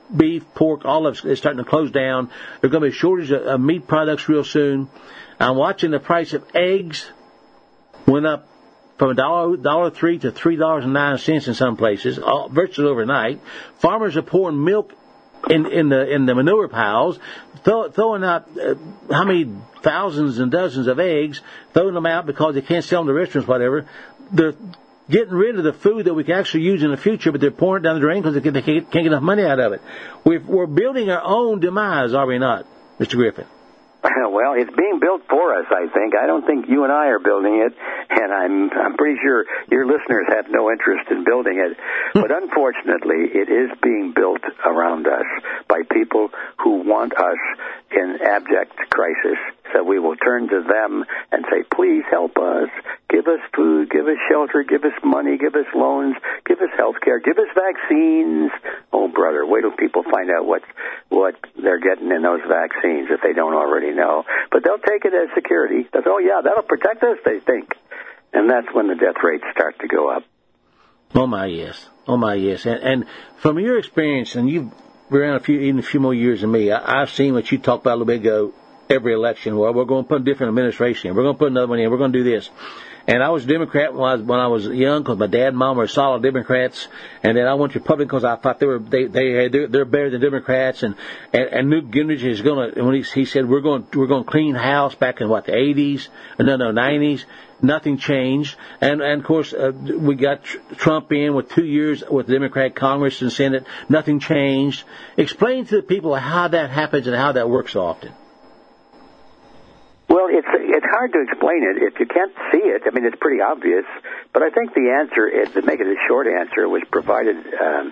beef, pork, all of it is starting to close down. There's going to be a shortage of, of meat products real soon. I'm watching the price of eggs went up from a dollar, dollar three to three dollars and nine cents in some places, all, virtually overnight. Farmers are pouring milk in in the in the manure piles, throw, throwing out uh, how many thousands and dozens of eggs, throwing them out because they can't sell them to restaurants, whatever. They're getting rid of the food that we can actually use in the future, but they're pouring it down the drain because they can't, they can't get enough money out of it. We're, we're building our own demise, are we not, Mister Griffin? Well, it's being built for us, I think. I don't think you and I are building it, and I'm I'm pretty sure your listeners have no interest in building it. But unfortunately, it is being built around us by people who want us in abject crisis. So we will turn to them and say, please help us. Give us food, give us shelter, give us money, give us loans, give us health care, give us vaccines. Oh, brother, wait till people find out what, what they're getting in those vaccines if they don't already know. But they'll take it as security. They'll say, oh, yeah, that'll protect us, they think. And that's when the death rates start to go up. Oh, my, yes. Oh, my, yes. And, and from your experience, and you've been around a few, even a few more years than me, I, I've seen what you talked about a little bit ago. Every election, well, we're going to put a different administration in. We're going to put another one in. We're going to do this. And I was a Democrat when I was, when I was young because my dad and mom were solid Democrats. And then I went to Republican because I thought they were they they had, they're, they're better than Democrats. And and, and Newt Gingrich is going to when he, he said we're going we're going to clean house back in what the eighties, no no nineties. Nothing changed. And and of course uh, we got tr- Trump in with two years with the Democrat Congress and Senate. Nothing changed. Explain to the people how that happens and how that works often. Well, it's it's hard to explain it if you can't see it. I mean, it's pretty obvious. But I think the answer, is, to make it a short answer, was provided um,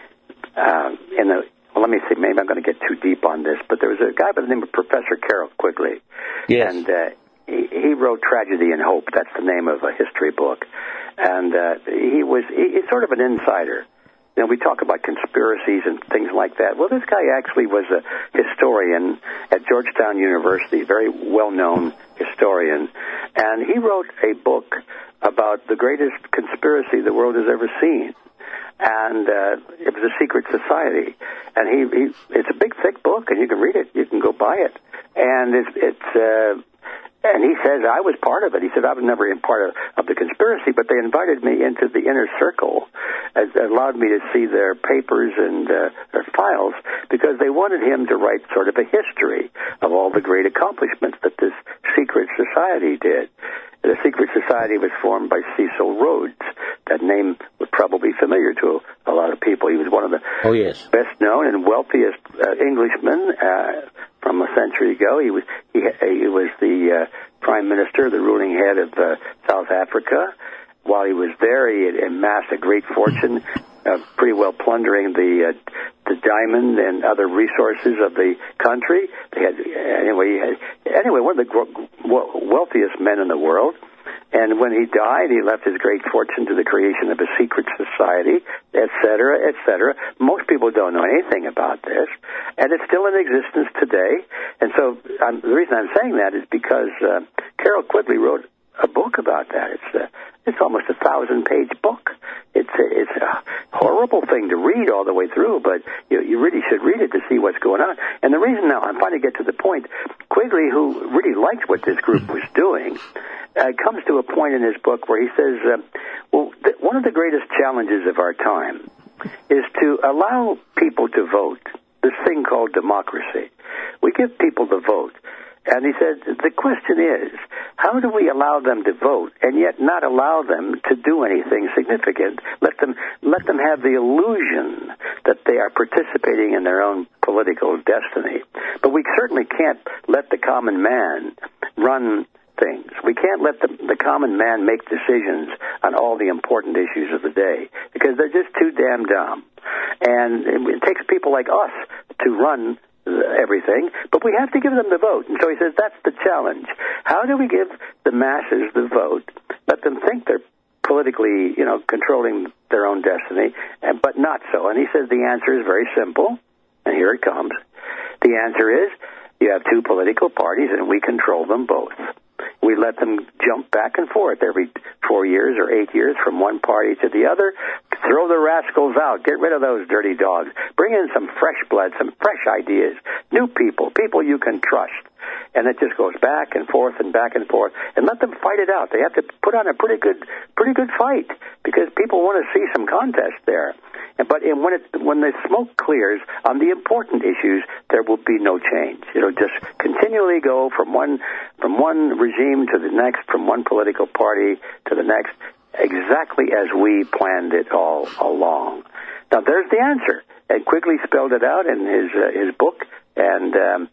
um, in the. Well, let me see. Maybe I'm going to get too deep on this, but there was a guy by the name of Professor Carroll Quigley, yes. and uh, he, he wrote Tragedy and Hope. That's the name of a history book, and uh, he was he, he's sort of an insider. You know, we talk about conspiracies and things like that. Well, this guy actually was a historian at Georgetown University, a very well-known historian, and he wrote a book about the greatest conspiracy the world has ever seen. And uh, it was a secret society. And he, he it's a big, thick book, and you can read it. You can go buy it. And it's... it's uh, And he says, I was part of it. He said, I was never in part of, of the conspiracy, but they invited me into the inner circle, as allowed me to see their papers and uh, their files, because they wanted him to write sort of a history of all the great accomplishments that this secret society did. The secret society was formed by Cecil Rhodes. That name was probably familiar to a lot of people. He was one of the oh, yes. best-known and wealthiest uh, Englishmen uh, from a century ago. He was he, he was the uh, prime minister, the ruling head of uh, South Africa. While he was there, he had amassed a great fortune, uh, pretty well plundering the uh, the diamond and other resources of the country. They had anyway. He had, anyway, one of the wealthiest men in the world. And when he died, he left his great fortune to the creation of a secret society, et cetera, et cetera. Most people don't know anything about this, and it's still in existence today. And so um, the reason I'm saying that is because uh, Carroll Quigley wrote a book about that. It's uh, it's almost a thousand-page book. It's a, it's a horrible thing to read all the way through, but you, you really should read it to see what's going on. And the reason now, I'm trying to get to the point, Quigley, who really liked what this group was doing, uh, comes to a point in his book where he says, uh, well, th- one of the greatest challenges of our time is to allow people to vote, this thing called democracy. We give people the vote. And he said, the question is, how do we allow them to vote and yet not allow them to do anything significant? Let them let them have the illusion that they are participating in their own political destiny. But we certainly can't let the common man run things. We can't let the, the common man make decisions on all the important issues of the day because they're just too damn dumb. And it takes people like us to run everything, but we have to give them the vote. And so he says that's the challenge. How do we give the masses the vote, let them think they're politically, you know, controlling their own destiny, and, but not so? And he says the answer is very simple, and here it comes. The answer is you have two political parties, and we control them both. We let them jump back and forth every four years or eight years from one party to the other. Throw the rascals out. Get rid of those dirty dogs. Bring in some fresh blood, some fresh ideas, new people, people you can trust. And it just goes back and forth and back and forth. And let them fight it out. They have to put on a pretty good, pretty good fight because people want to see some contest there. But in, when, it, when the smoke clears on the important issues, there will be no change. It'll just continually go from one from one regime to the next, from one political party to the next, exactly as we planned it all along. Now, there's the answer. And Quigley spelled it out in his uh, his book, and um,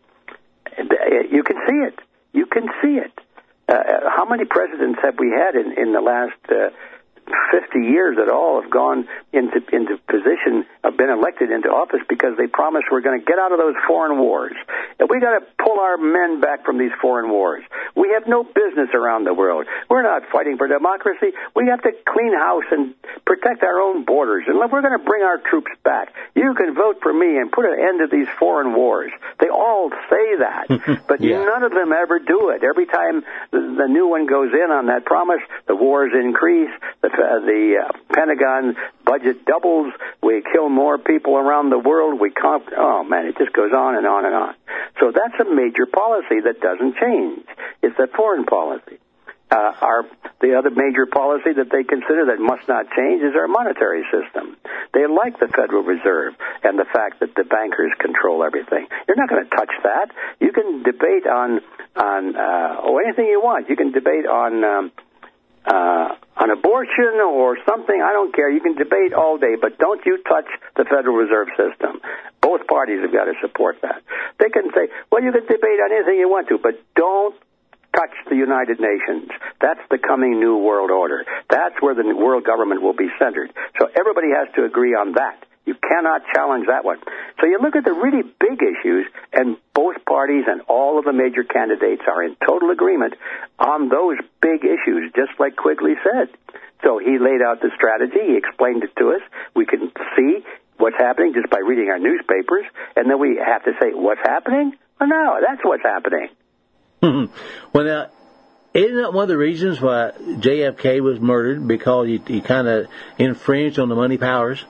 you can see it. You can see it. Uh, how many presidents have we had in, in the last uh, fifty years that all have gone into into position, have been elected into office because they promised we're going to get out of those foreign wars. And we got to pull our men back from these foreign wars. We have no business around the world. We're not fighting for democracy. We have to clean house and protect our own borders. And we're going to bring our troops back. You can vote for me and put an end to these foreign wars. They all say that, but yeah. None of them ever do it. Every time the new one goes in on that promise, the wars increase, the, uh, the uh, Pentagon budget doubles, we kill more people around the world, we comp- oh man, it just goes on and on and on. So that's a major policy that doesn't change. It's that foreign policy. Uh, our the other major policy that they consider that must not change is our monetary system. They like the Federal Reserve and the fact that the bankers control everything. You're not going to touch that. You can debate on on uh, oh anything you want. You can debate on um, uh, on abortion or something. I don't care. You can debate all day, but don't you touch the Federal Reserve System. Both parties have got to support that. They can say, well, you can debate on anything you want to, but don't touch the United Nations. That's the coming new world order. That's where the world government will be centered. So everybody has to agree on that. You cannot challenge that one. So you look at the really big issues, and both parties and all of the major candidates are in total agreement on those big issues, just like Quigley said. So he laid out the strategy. He explained it to us. We can see what's happening just by reading our newspapers, and then we have to say, what's happening? Well, no, that's what's happening. Well, now, isn't that one of the reasons why J F K was murdered, because he, he kind of infringed on the money powers?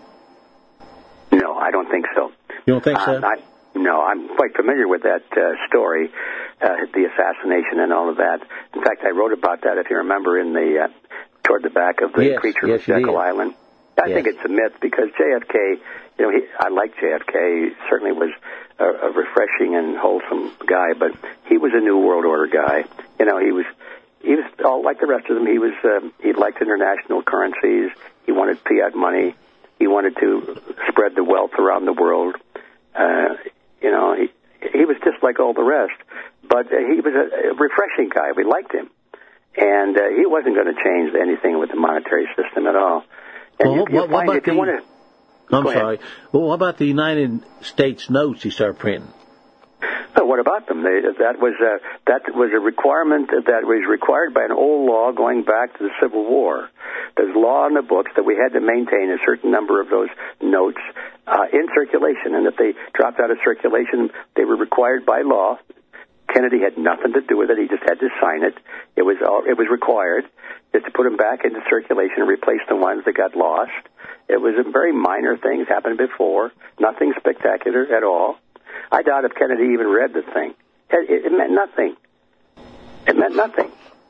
No, I don't think so. You don't think so? Uh, I, no, I'm quite familiar with that uh, story, uh, the assassination and all of that. In fact, I wrote about that, if you remember, in the uh, toward the back of the yes, Creature yes, of Jekyll Island. I yes. think it's a myth because J F K, you know, he, I like J F K. He certainly was a, a refreshing and wholesome guy, but he was a New World Order guy. You know, he was he was all like the rest of them. He was uh, he liked international currencies. He wanted fiat money. He wanted to spread the wealth around the world. Uh, you know, he he was just like all the rest, but uh, he was a, a refreshing guy. We liked him, and uh, he wasn't going to change anything with the monetary system at all. And well, you, what, what about the, wanna, I'm sorry. Well, what about the United States notes he started printing? So what about them? They, that was a, that was a requirement that was required by an old law going back to the Civil War. There's law in the books that we had to maintain a certain number of those notes uh, in circulation, and if they dropped out of circulation, they were required by law. Kennedy had nothing to do with it. He just had to sign it. It was all, it was required just to put them back into circulation and replace the ones that got lost. It was a very minor things happened before, nothing spectacular at all. I doubt if Kennedy even read the thing. It, it, it meant nothing. It meant nothing.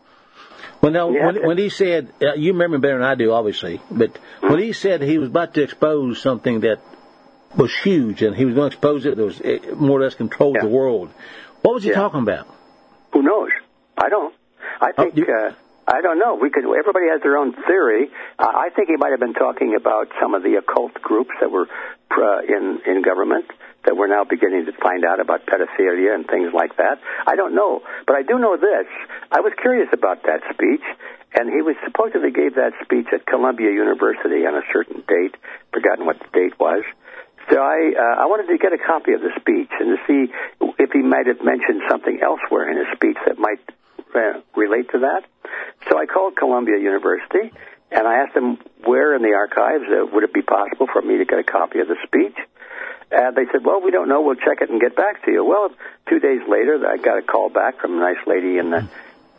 Well, no, yeah. when, when he said, uh, you remember better than I do, obviously, but mm-hmm. when he said he was about to expose something that was huge and he was going to expose it that was it more or less controlled yeah. the world, what was he yeah. talking about? Who knows? I don't. I think... Oh, you, uh, I don't know. We could. Everybody has their own theory. Uh, I think he might have been talking about some of the occult groups that were uh, in in government that we're now beginning to find out about pedophilia and things like that. I don't know, but I do know this. I was curious about that speech, and he was supposedly gave that speech at Columbia University on a certain date. Forgotten what the date was. So I uh, I wanted to get a copy of the speech and to see if he might have mentioned something elsewhere in his speech that might uh, relate to that. So I called Columbia University, and I asked them where in the archives uh, would it be possible for me to get a copy of the speech. And they said, well, we don't know. We'll check it and get back to you. Well, two days later, I got a call back from a nice lady in the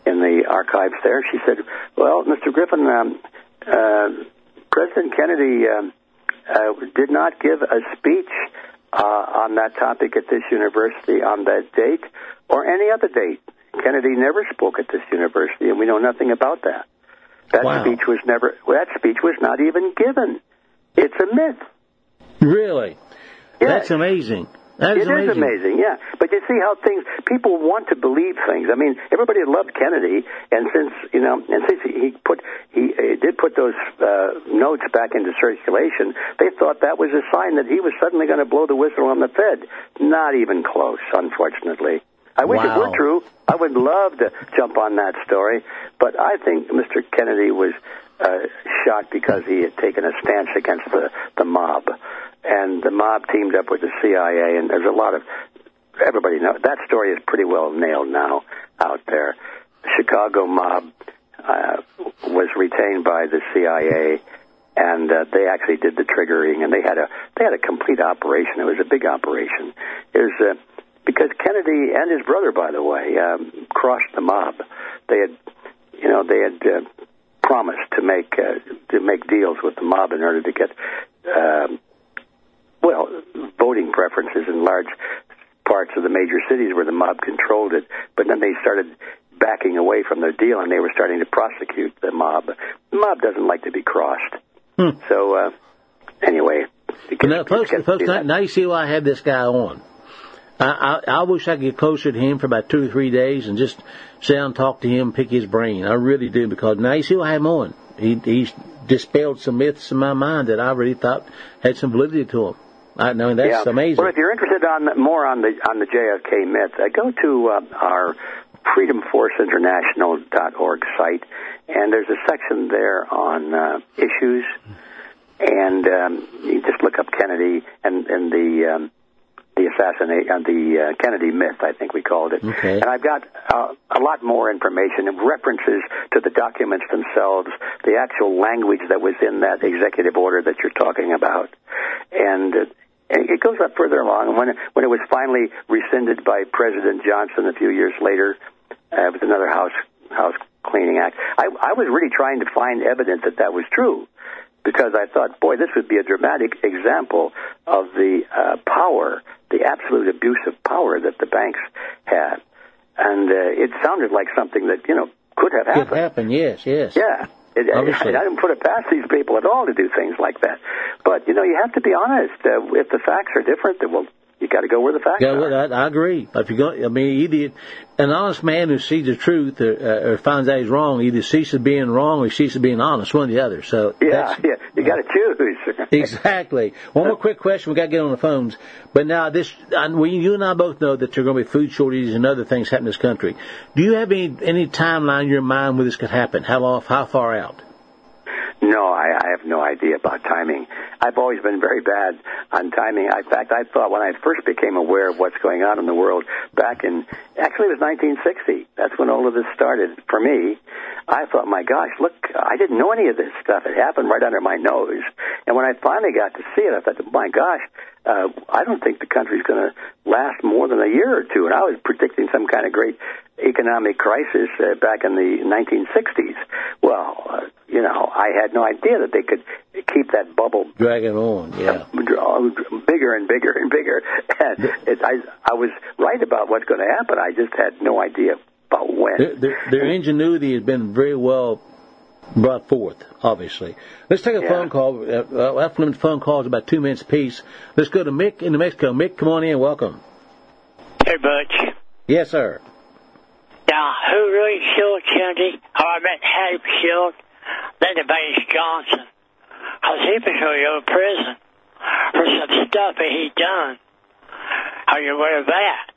in the archives there. She said, well, Mister Griffin, um, uh, President Kennedy um, uh, did not give a speech uh, on that topic at this university on that date or any other date. Kennedy never spoke at this university, and we know nothing about that. That Wow. speech was never. That speech was not even given. It's a myth. Really? Yes. That's amazing. That is It is amazing, yeah. But you see how things, people want to believe things. I mean, everybody loved Kennedy, and since, you know, and since he put, he, he did put those uh, notes back into circulation, they thought that was a sign that he was suddenly going to blow the whistle on the Fed. Not even close, unfortunately. I wish Wow. it were true. I would love to jump on that story, but I think Mister Kennedy was uh, shot because he had taken a stance against the, the mob. And the mob teamed up with the C I A, and there's a lot of, everybody knows, that story is pretty well nailed now out there. The Chicago mob uh, was retained by the C I A, and uh, they actually did the triggering, and they had a they had a complete operation. It was a big operation. It was uh, because Kennedy and his brother, by the way, um, crossed the mob. They had, you know, they had uh, promised to make uh, to make deals with the mob in order to get. Um, Well, voting preferences in large parts of the major cities where the mob controlled it, but then they started backing away from their deal, and they were starting to prosecute the mob. The mob doesn't like to be crossed. Hmm. So, uh, anyway. Gets, now, folks, folks now, now you see why I have this guy on. I, I, I wish I could get closer to him for about two or three days and just sit down and talk to him, pick his brain. I really do, because now you see why I have him on. He, he's dispelled some myths in my mind that I really thought had some validity to them. I know that's yeah. amazing. Well, if you're interested on more on the on the J F K myth, uh, go to uh, our freedom force international dot org site, and there's a section there on uh, issues, and um, you just look up Kennedy and and the um, the assassinate uh, the uh, Kennedy myth, I think we called it. Okay. And I've got uh, a lot more information and references to the documents themselves, the actual language that was in that executive order that you're talking about, and. Uh, It goes up further along, and when it, when it was finally rescinded by President Johnson a few years later, uh, it was another House House Cleaning Act. I, I was really trying to find evidence that that was true, because I thought, boy, this would be a dramatic example of the uh, power, the absolute abuse of power that the banks had, and uh, it sounded like something that you know could have happened. Could happen, yes, yes. Yeah. It, I, I didn't put it past these people at all to do things like that. But, you know, you have to be honest. Uh, if the facts are different, then, well, you got to go where the facts yeah, are. well, I, I agree. If you go, I mean, either an honest man who sees the truth or, uh, or finds out he's wrong either ceases being wrong or ceases being honest, one or the other. So yeah, yeah, you got to choose. Exactly. One more quick question. We got to get on the phones. But now, this, we, you and I both know that there are going to be food shortages and other things happening in this country. Do you have any any timeline in your mind where this could happen? How long? How far out? No, I, I have no idea about timing. I've always been very bad on timing. In fact, I thought when I first became aware of what's going on in the world back in, actually it was nineteen sixty. That's when all of this started for me. I thought, my gosh, look, I didn't know any of this stuff. It happened right under my nose. And when I finally got to see it, I thought, my gosh, uh, I don't think the country's going to last more than a year or two. And I was predicting some kind of great economic crisis uh, back in the nineteen sixties. Well, uh, you know, I had no idea that they could keep that bubble dragging on, yeah, bigger and bigger and bigger. And it, I, I was right about what's going to happen. I just had no idea about when. Their, their, their ingenuity has been very well brought forth, obviously. Let's take a yeah. phone call. Uh, after the phone calls, about two minutes apiece. Let's go to Mick in New Mexico. Mick, come on in. Welcome. Hey, Butch. Yes, sir. Now, who really killed Kennedy, or I meant had him killed, then the base Johnson. Because he was really in prison for some stuff that he done. Are you aware of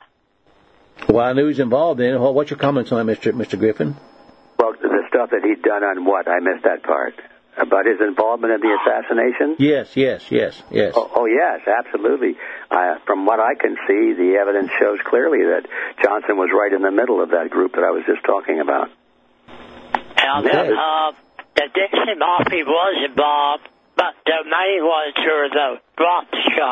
that? Well, I knew he was involved in it. What's your comments on that, Mister Mister Griffin? Well, the stuff that he'd done on what? I missed that part. About his involvement in the assassination? Yes, yes, yes, yes. Oh, oh yes, absolutely. Uh, from what I can see, the evidence shows clearly that Johnson was right in the middle of that group that I was just talking about. And okay. uh, the Dixie Mafia was involved, but the main ones are the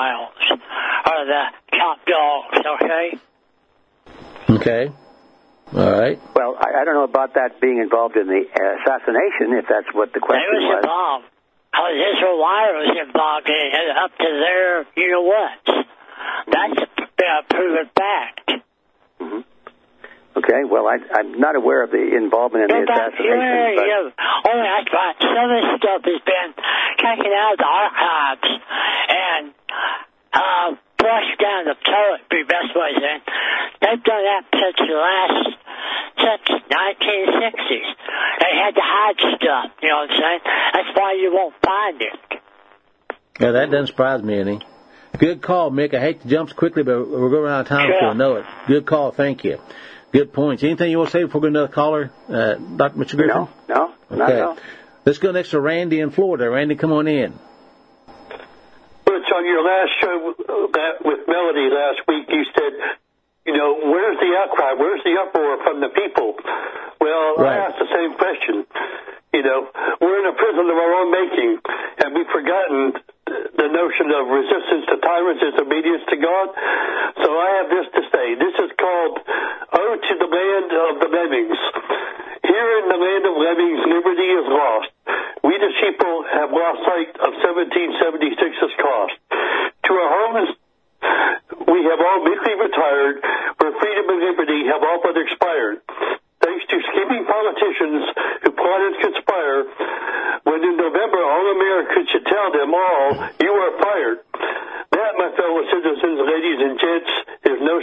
Rothschilds, or the top dogs, okay? Okay. All right. Well, I, I don't know about that being involved in the uh, assassination, if that's what the question They was was. involved. How Israel Wire was involved in it, up to their, you know what? That's a uh, proven fact. Mm-hmm. Okay, well, I, I'm not aware of the involvement in the assassination. Yeah, But... yeah. Oh, that's right. Some of this stuff has been taken out of the archives and uh, flushed down the toilet, be the best way then. They've done that since the last, since nineteen sixties. They had to hide stuff, you know what I'm saying? That's why you won't find it. Yeah, that doesn't surprise me any. Good call, Mick. I hate to jump quickly, but we're going out of time Sure. before I know it. Good call. Thank you. Good points. Anything you want to say before we go to another caller, uh, Doctor Mister Griffin? No, no, not okay. at all. Let's go next to Randy in Florida. Randy, come on in. Butch, on your last show with Melody last week, you said, you know, where's the outcry? Where's the uproar from the people? Well, Right. I asked the same question. You know, we're in a prison of our own making, and we've forgotten the notion of resistance to tyrants is obedience to God. So I have this to say. This is called Ode to the Land of the Lemmings. Here in the land of lemmings, liberty is lost. We the people have lost sight of seventeen seventy-six's cost. To our homes we have all meekly retired, where freedom and liberty have all but expired. Thanks to scheming politicians who plot and conspire, when in November all Americans should tell them all, you are fired. That, my fellow citizens, ladies and gents, is no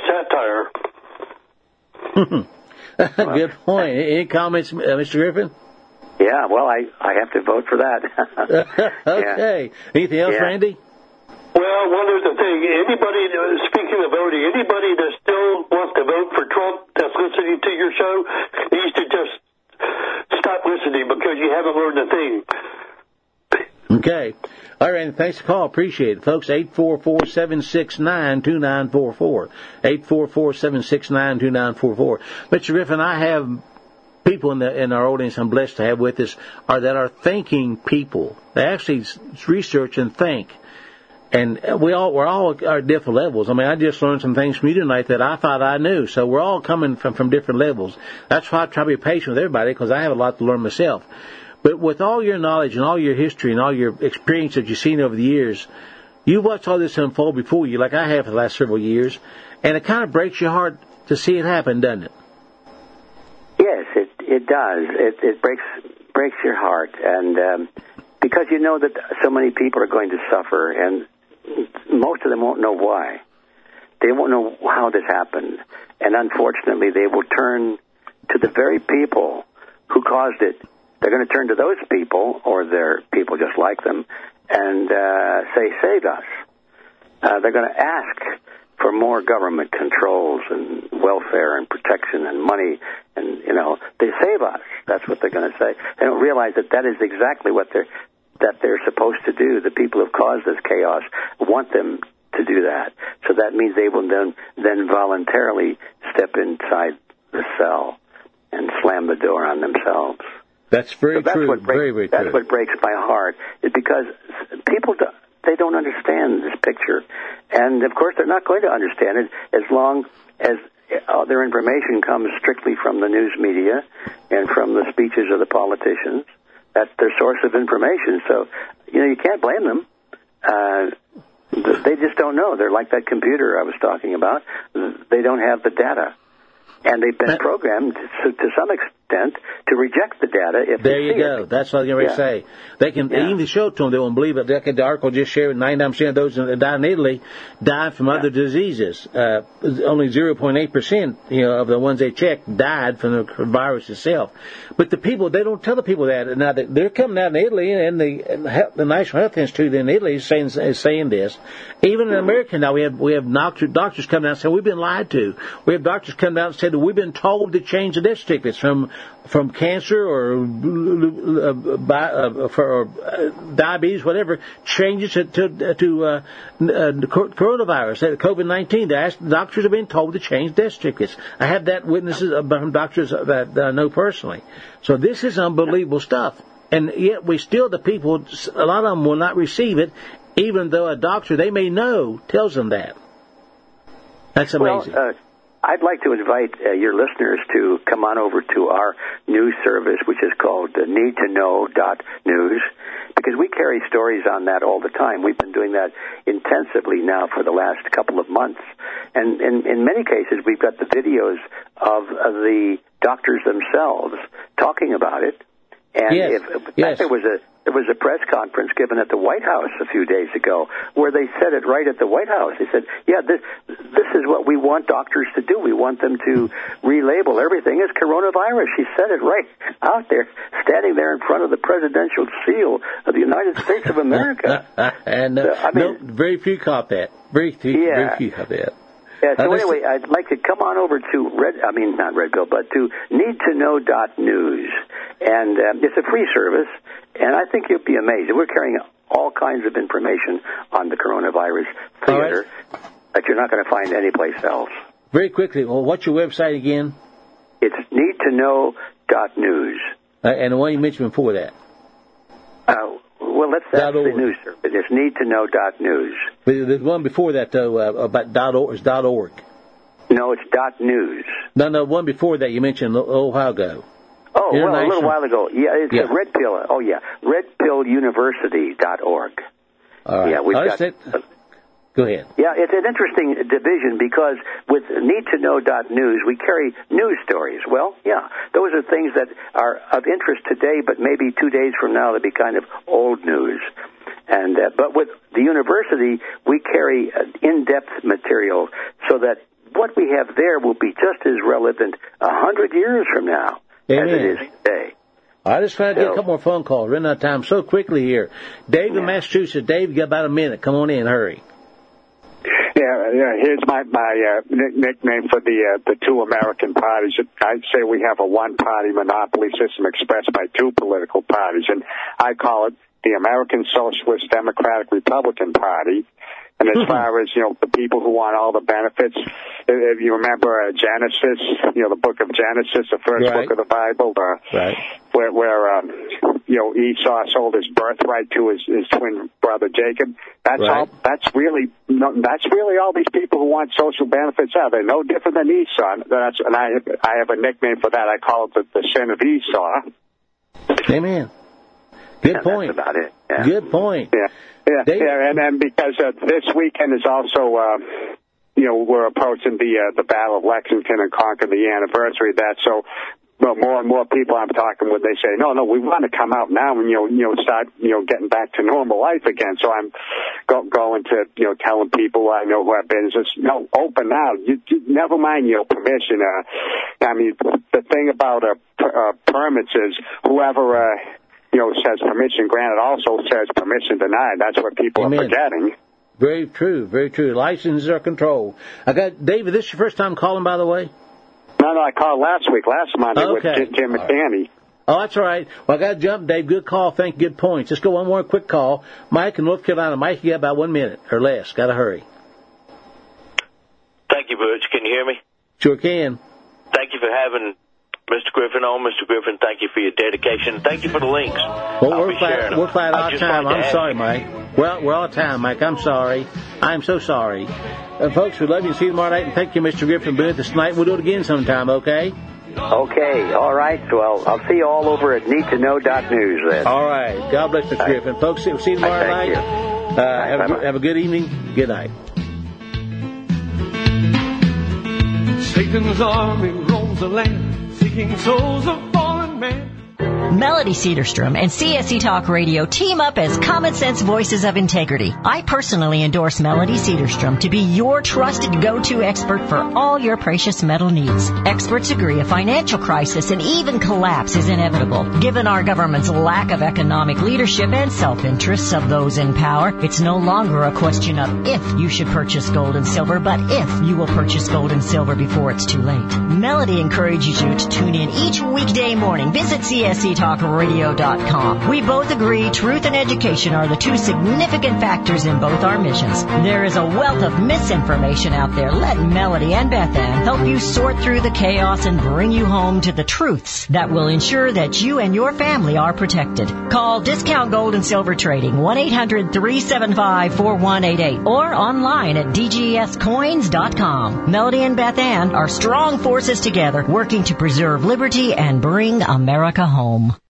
satire. Good point. Any comments, uh, Mister Griffin? Yeah, well, I, I have to vote for that. Okay. Yeah. Anything else, Yeah. Randy? Well, one other thing. Anybody, speaking of voting, anybody that still wants to vote for Trump that's listening to your show needs to just stop listening because you haven't learned a thing. Okay. All right, thanks for the call. Appreciate it. Folks, eight four four, seven six nine, two nine four four. eight four four, seven six nine, two nine four four. Mister Griffin, I have people in the in our audience I'm blessed to have with us are that are thinking people. They actually research and think. And we all, we're all at different levels. I mean, I just learned some things from you tonight that I thought I knew. So we're all coming from, from different levels. That's why I try to be patient with everybody, because I have a lot to learn myself. But with all your knowledge and all your history and all your experience that you've seen over the years, you watched all this unfold before you, like I have for the last several years, and it kind of breaks your heart to see it happen, doesn't it? Yes, it it does. It it breaks breaks your heart, and um, because you know that so many people are going to suffer, and most of them won't know why. They won't know how this happened, and unfortunately, they will turn to the very people who caused it. They're going to turn to those people, or their people just like them, and uh, say, save us. Uh, they're going to ask for more government controls and welfare and protection and money, and, you know, they save us. That's what they're going to say. They don't realize that that is exactly what they're, that they're supposed to do. The people who have caused this chaos want them to do that. So that means they will then, then voluntarily step inside the cell and slam the door on themselves. That's very so that's true. What breaks, very, very that's true. That's what breaks my heart, is because people, do, they don't understand this picture. And, of course, they're not going to understand it as long as uh, their information comes strictly from the news media and from the speeches of the politicians. That's their source of information. So, you know, you can't blame them. Uh, they just don't know. They're like that computer I was talking about. They don't have the data. And they've been programmed to, to some extent to reject the data if there they you see go. it. That's what I was going to Yeah. say. They can Yeah. even show it to them. They won't believe it. Like the article just shared, ninety-nine percent of those that died in Italy died from other diseases. Uh, only zero point eight percent, you know, of the ones they checked died from the virus itself. But the people, they don't tell the people that. Now they're coming out in Italy, and the and the, the National Health Institute in Italy is saying is saying this. Even in America now, we have we have doctor, doctors coming out and saying we've been lied to. We have doctors coming out and said that we've been told to change the death certificates from from cancer or uh, by, uh, for uh, diabetes, whatever, changes it to to uh, uh, coronavirus, COVID nineteen. The doctors have been told to change death certificates. I have that witnesses from doctors that I know personally. So this is unbelievable stuff, and yet we still, the people, a lot of them will not receive it, even though a doctor they may know tells them that. That's amazing. Well, uh, I'd like to invite uh, your listeners to come on over to our news service, which is called uh, need to know dot news, because we carry stories on that all the time. We've been doing that intensively now for the last couple of months. And in, in many cases, we've got the videos of, of the doctors themselves talking about it. And yes. if, in fact, yes. there was a there was a press conference given at the White House a few days ago where they said it right at the White House. They said, yeah, this this is what we want doctors to do. We want them to relabel everything as coronavirus. She said it right out there, standing there in front of the presidential seal of the United States of America. and uh, so, I mean, no, very few caught that. Very few, yeah. very few caught that. Yeah, so uh, anyway, I'd like to come on over to Red, I mean, not Red Pill, but to need to know dot news. And um, it's a free service, and I think you'll be amazed. We're carrying all kinds of information on the coronavirus theater right. that you're not going to find anyplace else. Very quickly, well, what's your website again? It's need to know dot news. Uh, and the one you mentioned before that? Uh, well, that's, that's the news service. It's need to know dot news. But there's one before that, though, uh, about dot org. It's dot org. No, it's dot news. No, no, one before that you mentioned a little while ago. Oh, well, a little while ago. Yeah, it's yeah. a Red Pill. Oh, yeah, red pill university dot org. All right. Yeah, we've oh, got... Uh, go ahead. Yeah, it's an interesting division because with need to know dot news, we carry news stories. Well, yeah, those are things that are of interest today, but maybe two days from now they'll be kind of old news. And uh, but with the university, we carry uh, in-depth material so that what we have there will be just as relevant a hundred years from now Amen. as it is today. I just trying to get a couple more phone calls. Running out of time so quickly here. Dave in Massachusetts. Dave, you got about a minute. Come on in. Hurry. Yeah, yeah. Here's my my uh, nickname for the uh, the two American parties. I'd say we have a one-party monopoly system expressed by two political parties, and I call it the American Socialist Democratic Republican Party. And as far as, you know, the people who want all the benefits, if you remember uh, Genesis, you know, the book of Genesis, the first right. book of the Bible, uh, right. where, where um, you know, Esau sold his birthright to his, his twin brother Jacob. That's right. all. That's really, no, that's really all these people who want social benefits are. They're no different than Esau. That's, and I, I have a nickname for that. I call it the, the sin of Esau. Amen. Good and point. That's about it. Yeah. Good point. Yeah. Yeah, David. yeah, and then because uh, this weekend is also, uh, you know, we're approaching the uh, the Battle of Lexington and Concord, the anniversary of that. So, well, more and more people I'm talking with, they say, no, no, we want to come out now and you know, you know, start, you know, getting back to normal life again. So I'm go, going to, you know, telling people I know who have business, no, open now. You, you, never mind, you know, permission. Uh, I mean, the thing about uh, per, uh, permits is whoever. Uh, You know, says permission granted also says permission denied. That's what people Amen. are forgetting. Very true, very true. Licenses are controlled. I got David. This is your first time calling, by the way. No, no, I called last week, last Monday okay. with Jim, Jim McCanny. Oh, that's all right. Well, I got to jump, Dave. Good call. Thank you. Good points. Let's go one more quick call. Mike in North Carolina. Mike, you got about one minute or less. Got to hurry. Thank you, Butch. Can you hear me? Sure can. Thank you for having Mister Griffin on. Mister Griffin, thank you for your dedication. Thank you for the links. Well, I'll we're be flat, sharing them. we're flat out I'd of just time. like to I'm ask sorry, you- Mike. Well, we're all out of time, Mike. I'm sorry. I'm so sorry. Uh, folks, we love you and see you tomorrow night. And thank you, Mister Griffin, for being with us tonight. We'll do it again sometime, okay? Okay, all right. Well, I'll see you all over at need to know dot news then. All right. God bless Mister Griffin. Folks, we'll see you tomorrow Thank night. you. Uh, Right, have, a bye-bye. good, have a good evening. Good night. Satan's army roams the land, seeking souls of fallen man. Melody Cedarstrom and C S C Talk Radio team up as common sense voices of integrity. I personally endorse Melody Cedarstrom to be your trusted go-to expert for all your precious metal needs. Experts agree a financial crisis and even collapse is inevitable. Given our government's lack of economic leadership and self-interests of those in power, it's no longer a question of if you should purchase gold and silver, but if you will purchase gold and silver before it's too late. Melody encourages you to tune in each weekday morning. Visit C S C C talk radio dot com. We both agree truth and education are the two significant factors in both our missions. There is a wealth of misinformation out there. Let Melody and Beth Ann help you sort through the chaos and bring you home to the truths that will ensure that you and your family are protected. Call Discount Gold and Silver Trading, one eight hundred three seven five four one eight eight, or online at d g s coins dot com. Melody and Beth Ann are strong forces together, working to preserve liberty and bring America home.